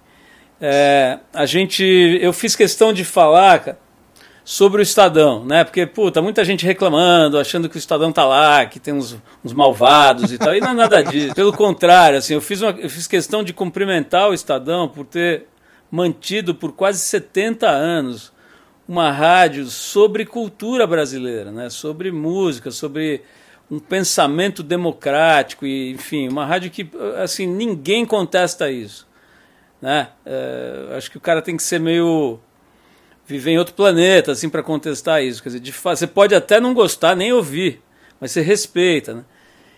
é, a gente, eu fiz questão de falar, cara, sobre o Estadão, né? Porque, puta, muita gente reclamando, achando que o Estadão tá lá, que tem uns, uns malvados e tal, e não é nada disso. Pelo contrário, assim, eu fiz, uma, eu fiz questão de cumprimentar o Estadão por ter mantido por quase setenta anos uma rádio sobre cultura brasileira, né? Sobre música, sobre um pensamento democrático, e, enfim, uma rádio que, assim, ninguém contesta isso, né? É, acho que o cara tem que ser meio... viver em outro planeta, assim, para contestar isso. Quer dizer, de, você pode até não gostar, nem ouvir, mas você respeita, né?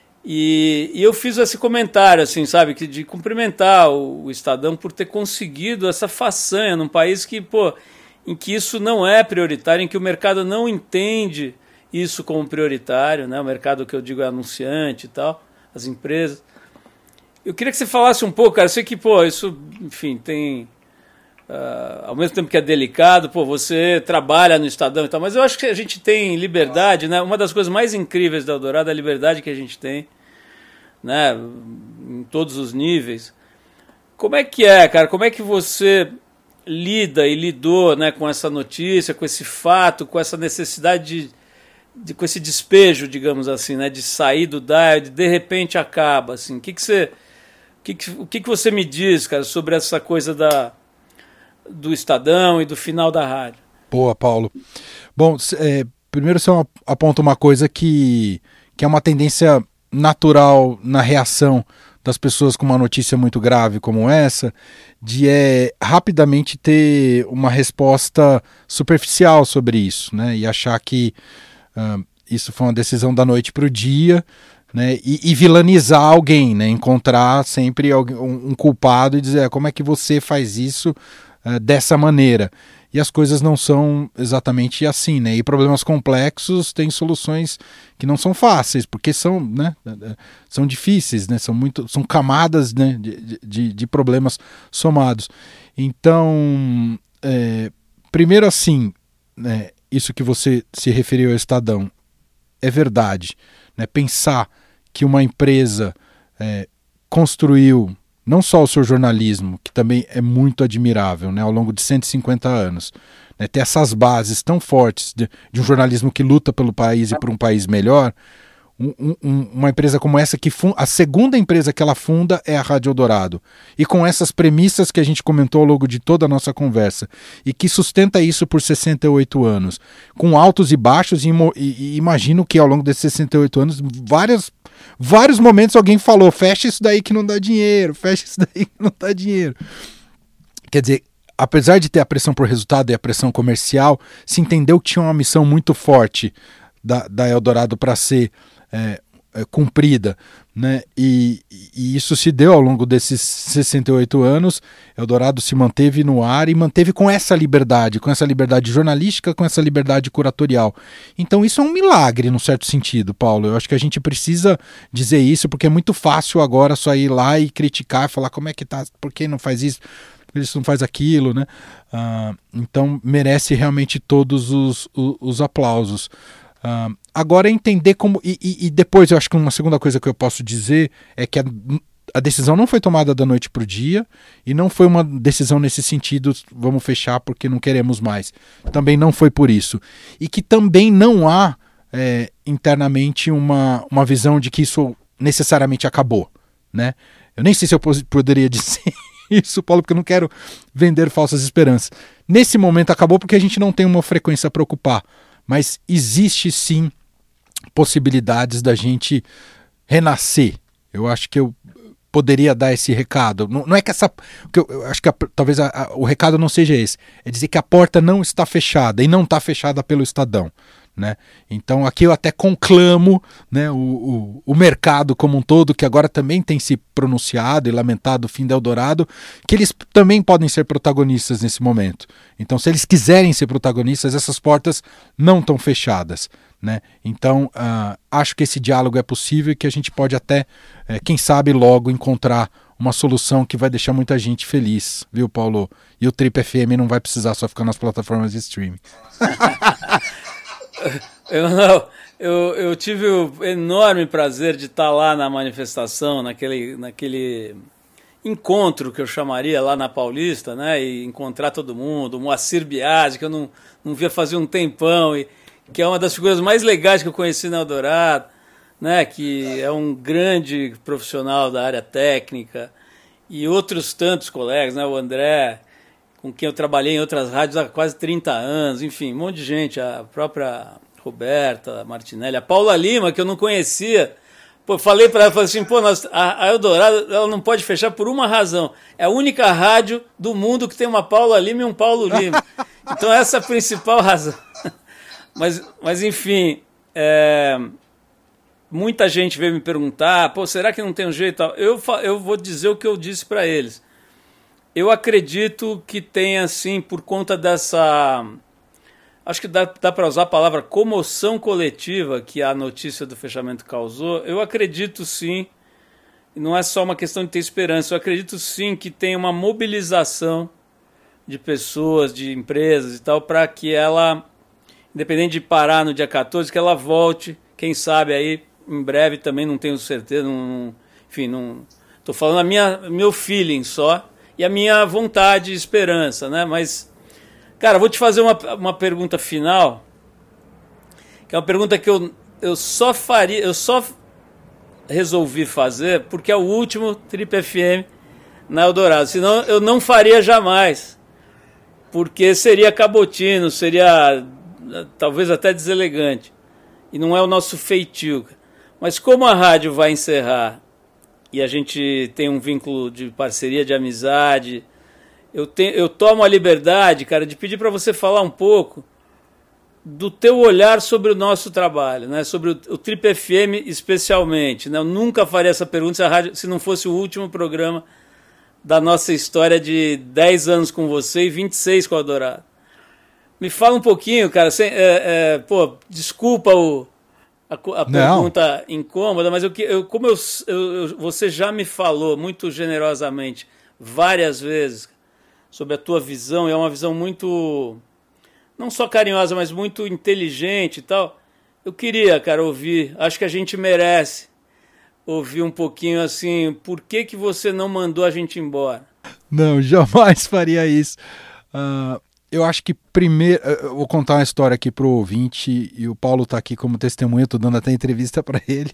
E, e eu fiz esse comentário, assim, sabe, que de cumprimentar o, o Estadão por ter conseguido essa façanha num país que, pô, em que isso não é prioritário, em que o mercado não entende isso como prioritário, né? O mercado que eu digo é anunciante e tal, as empresas. Eu queria que você falasse um pouco, cara, eu sei que, pô, isso, enfim, tem... Uh, ao mesmo tempo que é delicado, pô, você trabalha no Estadão e tal, mas eu acho que a gente tem liberdade, né? Uma das coisas mais incríveis da Eldorado é a liberdade que a gente tem, né? Em todos os níveis. Como é que é, cara? Como é que você lida e lidou, né, com essa notícia, com esse fato, com essa necessidade de, de com esse despejo, digamos assim, né, de sair do dial, de de repente acaba, assim. O que que você, o que que, o que que você me diz, cara, sobre essa coisa da do Estadão e do final da rádio? Boa, Paulo. Bom, é, primeiro você aponta uma coisa que, que é uma tendência natural na reação das pessoas com uma notícia muito grave como essa, de é, rapidamente ter uma resposta superficial sobre isso, né? E achar que uh, isso foi uma decisão da noite para o dia, né? E, e vilanizar alguém, né? Encontrar sempre alguém, um, um culpado e dizer, ah, como é que você faz isso uh, dessa maneira? E as coisas não são exatamente assim, né? E problemas complexos têm soluções que não são fáceis, porque são, né, são difíceis, né? São, muito, são camadas, né, de, de, de problemas somados. Então, é, primeiro assim, né, isso que você se referiu ao Estadão é verdade, né? Pensar que uma empresa é, construiu não só o seu jornalismo, que também é muito admirável, né, ao longo de cento e cinquenta anos, né, ter essas bases tão fortes de, de um jornalismo que luta pelo país e por um país melhor, um, um, uma empresa como essa, que fun- a segunda empresa que ela funda é a Rádio Eldorado, e com essas premissas que a gente comentou ao longo de toda a nossa conversa, e que sustenta isso por sessenta e oito anos, com altos e baixos, e, e, e imagino que ao longo desses sessenta e oito anos, várias Vários momentos alguém falou, fecha isso daí que não dá dinheiro, fecha isso daí que não dá dinheiro. Quer dizer, apesar de ter a pressão por resultado e a pressão comercial, se entendeu que tinha uma missão muito forte da, da Eldorado para ser é, é, cumprida, né? E, e isso se deu ao longo desses sessenta e oito anos. Eldorado se manteve no ar e manteve com essa liberdade, com essa liberdade jornalística, com essa liberdade curatorial. Então isso é um milagre, num certo sentido, Paulo. Eu acho que a gente precisa dizer isso, porque é muito fácil agora só ir lá e criticar, falar como é que tá, por que não faz isso, por que isso não faz aquilo, né? Ah, então merece realmente todos os, os, os aplausos. Uh, agora entender como... E, e, e depois eu acho que uma segunda coisa que eu posso dizer é que a, a decisão não foi tomada da noite para o dia e não foi uma decisão nesse sentido, vamos fechar porque não queremos mais. Também não foi por isso. E que também não há é, internamente uma, uma visão de que isso necessariamente acabou, né? Eu nem sei se eu poderia dizer isso, Paulo, porque eu não quero vender falsas esperanças. Nesse momento acabou porque a gente não tem uma frequência para ocupar. Mas existe sim possibilidades da gente renascer. Eu acho que eu poderia dar esse recado. Não, não é que essa... Que eu, eu acho que a, talvez a, a, o recado não seja esse. É dizer que a porta não está fechada e não está fechada pelo Estadão, né? Então aqui eu até conclamo, né, o, o, o mercado como um todo, que agora também tem se pronunciado e lamentado o fim da Eldorado, que eles também podem ser protagonistas nesse momento. Então se eles quiserem ser protagonistas, essas portas não estão fechadas, né? Então uh, acho que esse diálogo é possível e que a gente pode até, uh, quem sabe logo encontrar uma solução que vai deixar muita gente feliz, viu, Paulo? E o Trip F M não vai precisar só ficar nas plataformas de streaming. Eu não, eu, eu tive o enorme prazer de estar lá na manifestação, naquele, naquele encontro que eu chamaria lá na Paulista, né? E encontrar todo mundo, o Moacir Biasi, que eu não, não via fazer um tempão, e que é uma das figuras mais legais que eu conheci na Eldorado, né? Que é um grande profissional da área técnica, e outros tantos colegas, né? O André, com quem eu trabalhei em outras rádios há quase trinta anos, enfim, um monte de gente, a própria Roberta Martinelli, a Paula Lima, que eu não conhecia. Pô, falei para ela, falei assim, pô, nós, a, a Eldorado ela não pode fechar por uma razão. É a única rádio do mundo que tem uma Paula Lima e um Paulo Lima. Então essa é a principal razão. Mas, mas enfim, é, muita gente veio me perguntar, pô, será que não tem um jeito? Eu, eu vou dizer o que eu disse para eles. Eu acredito que tenha, assim, por conta dessa... Acho que dá, dá para usar a palavra comoção coletiva que a notícia do fechamento causou. Eu acredito, sim, e não é só uma questão de ter esperança, eu acredito, sim, que tem uma mobilização de pessoas, de empresas e tal, para que ela, independente de parar no dia quatorze, que ela volte, quem sabe aí, em breve também, não tenho certeza, não, enfim, não... Estou falando a minha, meu feeling só, e a minha vontade e esperança, né? Mas, cara, vou te fazer uma, uma pergunta final, que é uma pergunta que eu, eu só faria, eu só resolvi fazer porque é o último Trip F M na Eldorado, senão eu não faria jamais, porque seria cabotino, seria talvez até deselegante, e não é o nosso feitio. Mas como a rádio vai encerrar, e a gente tem um vínculo de parceria, de amizade, eu, te, eu tomo a liberdade, cara, de pedir para você falar um pouco do teu olhar sobre o nosso trabalho, né? Sobre o, o Trip F M especialmente, né? Eu nunca faria essa pergunta se, a rádio, se não fosse o último programa da nossa história de dez anos com você e vinte e seis com a Eldorado. Me fala um pouquinho, cara, sem, é, é, pô, desculpa o... A, a pergunta incômoda, mas eu, eu, como eu, eu, você já me falou muito generosamente várias vezes sobre a tua visão, e é uma visão muito, não só carinhosa, mas muito inteligente e tal, eu queria, cara, ouvir, acho que a gente merece ouvir um pouquinho assim, por que que você não mandou a gente embora? Não, jamais faria isso. Uh, eu acho que primeiro, eu vou contar uma história aqui pro ouvinte, e o Paulo tá aqui como testemunha, tô dando até entrevista para ele,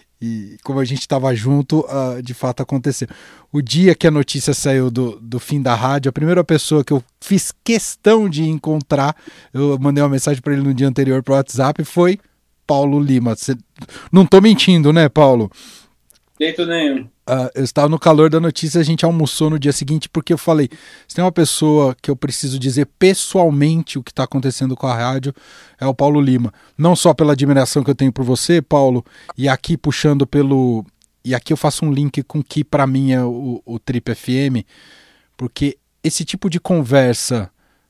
e como a gente estava junto, uh, de fato aconteceu. O dia que a notícia saiu do, do fim da rádio, a primeira pessoa que eu fiz questão de encontrar, eu mandei uma mensagem para ele no dia anterior pro WhatsApp, foi Paulo Lima. Cê, não tô mentindo, né, Paulo? Jeito nenhum. Uh, eu estava no calor da notícia, a gente almoçou no dia seguinte, porque eu falei, se tem uma pessoa que eu preciso dizer pessoalmente o que está acontecendo com a rádio, é o Paulo Lima. Não só pela admiração que eu tenho por você, Paulo, e aqui puxando pelo... E aqui eu faço um link com o que para mim é o, o Trip F M, porque esse tipo de conversa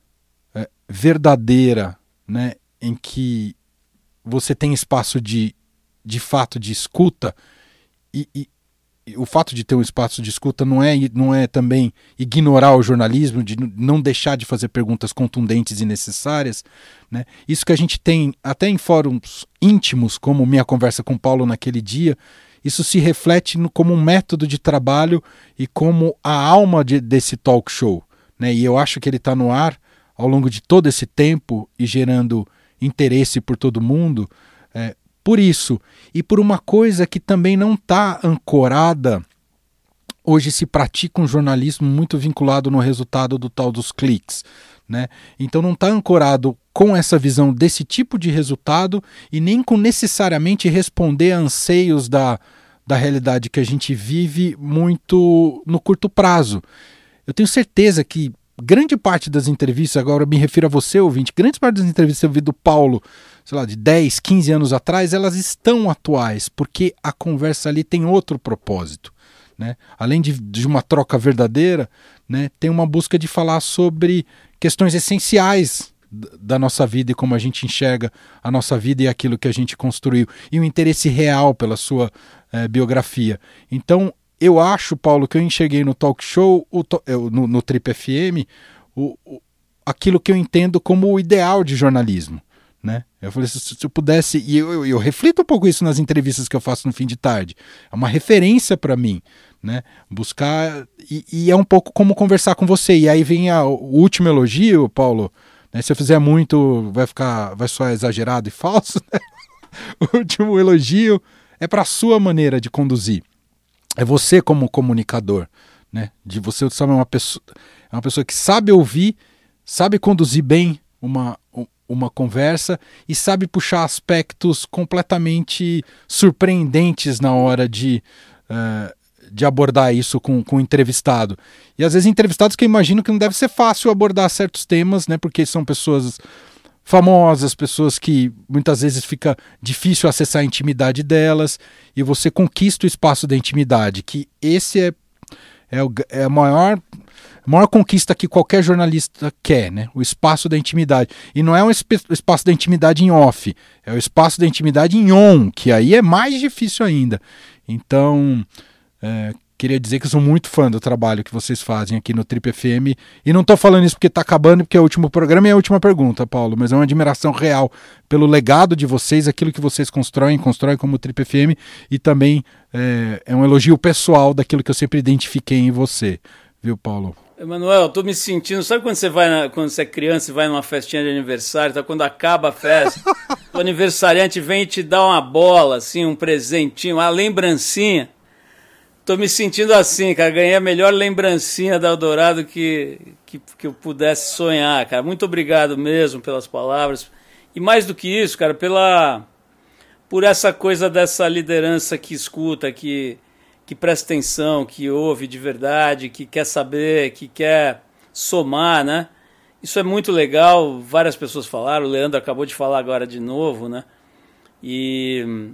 é, verdadeira, né, em que você tem espaço de, de fato de escuta, e, e o fato de ter um espaço de escuta não é, não é também ignorar o jornalismo, de não deixar de fazer perguntas contundentes e necessárias, né? Isso que a gente tem até em fóruns íntimos, como minha conversa com o Paulo naquele dia, isso se reflete no, como um método de trabalho e como a alma de, desse talk show, né? E eu acho que ele está no ar ao longo de todo esse tempo e gerando interesse por todo mundo, é, por isso, e por uma coisa que também não está ancorada, hoje se pratica um jornalismo muito vinculado no resultado do tal dos cliques, né? Então não está ancorado com essa visão desse tipo de resultado e nem com necessariamente responder a anseios da, da realidade que a gente vive muito no curto prazo. Eu tenho certeza que grande parte das entrevistas, agora eu me refiro a você, ouvinte, grande parte das entrevistas que eu vi do Paulo, sei lá, de dez, quinze anos atrás, elas estão atuais, porque a conversa ali tem outro propósito, né? Além de, de uma troca verdadeira, né, tem uma busca de falar sobre questões essenciais da nossa vida e como a gente enxerga a nossa vida e aquilo que a gente construiu, e o interesse real pela sua eh, biografia. Então, eu acho, Paulo, que eu enxerguei no talk show, o to, no, no Trip F M, o, o, aquilo que eu entendo como o ideal de jornalismo, né? Eu falei, se, se eu pudesse, e eu, eu, eu reflito um pouco isso nas entrevistas que eu faço no fim de tarde, é uma referência para mim, né? Buscar, e, e é um pouco como conversar com você, e aí vem a, o último elogio, Paulo, né? Se eu fizer muito, vai ficar, vai soar exagerado e falso, né? O último elogio é para a sua maneira de conduzir. É você como comunicador, né? De você ser uma pessoa, é uma pessoa que sabe ouvir, sabe conduzir bem uma, uma conversa e sabe puxar aspectos completamente surpreendentes na hora de, uh, de abordar isso com, com o entrevistado. E às vezes entrevistados que eu imagino que não deve ser fácil abordar certos temas, né? Porque são pessoas famosas, pessoas que muitas vezes fica difícil acessar a intimidade delas, e você conquista o espaço da intimidade, que esse é, é, o, é a maior, a maior conquista que qualquer jornalista quer, né? O espaço da intimidade. E não é um esp- espaço da intimidade em off, é o espaço da intimidade em on, que aí é mais difícil ainda. Então, é, queria dizer que eu sou muito fã do trabalho que vocês fazem aqui no Trip F M, e não estou falando isso porque está acabando, porque é o último programa e é a última pergunta, Paulo, mas é uma admiração real pelo legado de vocês, aquilo que vocês constroem, constroem como Trip F M, e também é, é um elogio pessoal daquilo que eu sempre identifiquei em você, viu, Paulo? Emanuel, eu tô me sentindo, sabe quando você vai na, quando você é criança e vai numa festinha de aniversário, tá? Quando acaba a festa, o aniversariante vem e te dá uma bola, assim, um presentinho, uma lembrancinha. Tô me sentindo assim, cara. Ganhei a melhor lembrancinha da Eldorado que, que, que eu pudesse sonhar, cara. Muito obrigado mesmo pelas palavras. E mais do que isso, cara, pela, por essa coisa dessa liderança que escuta, que, que presta atenção, que ouve de verdade, que quer saber, que quer somar, né? Isso é muito legal. Várias pessoas falaram, o Leandro acabou de falar agora de novo, né? E...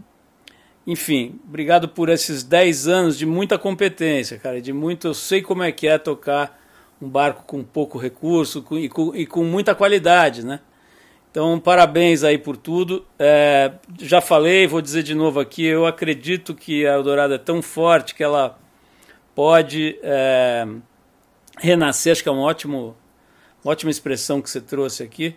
Enfim, obrigado por esses dez anos de muita competência, cara, de muito, eu sei como é que é tocar um barco com pouco recurso com, e, com, e com muita qualidade, né? Então, parabéns aí por tudo. É, já falei, vou dizer de novo aqui, eu acredito que a Eldorado é tão forte que ela pode é, renascer, acho que é um ótimo, uma ótima expressão que você trouxe aqui,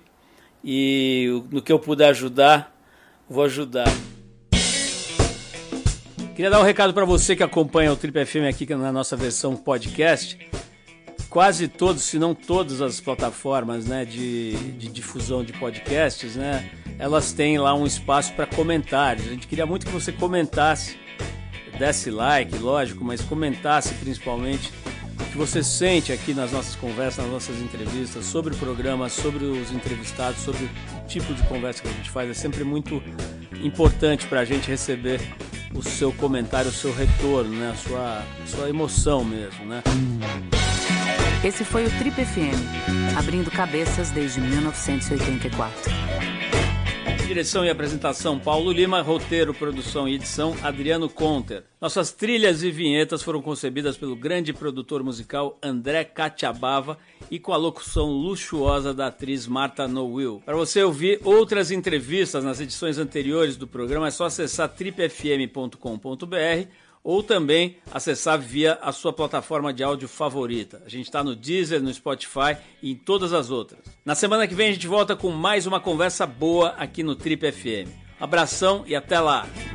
e no que eu puder ajudar, vou ajudar. Queria dar um recado para você que acompanha o Trip F M aqui na nossa versão podcast. Quase todos, se não todas as plataformas, né, de, de difusão de podcasts, né, elas têm lá um espaço para comentários. A gente queria muito que você comentasse, desse like, lógico, mas comentasse principalmente o que você sente aqui nas nossas conversas, nas nossas entrevistas, sobre o programa, sobre os entrevistados, sobre o tipo de conversa que a gente faz. É sempre muito importante para a gente receber o seu comentário, o seu retorno, né? A sua, a sua emoção mesmo, né? Esse foi o Trip F M, abrindo cabeças desde mil novecentos e oitenta e quatro. Direção e apresentação Paulo Lima, roteiro, produção e edição Adriano Conter. Nossas trilhas e vinhetas foram concebidas pelo grande produtor musical André Cacciabava e com a locução luxuosa da atriz Marta Nowill. Para você ouvir outras entrevistas nas edições anteriores do programa é só acessar trip f m ponto com ponto b r ou também acessar via a sua plataforma de áudio favorita. A gente está no Deezer, no Spotify e em todas as outras. Na semana que vem a gente volta com mais uma conversa boa aqui no Trip F M. Abração e até lá!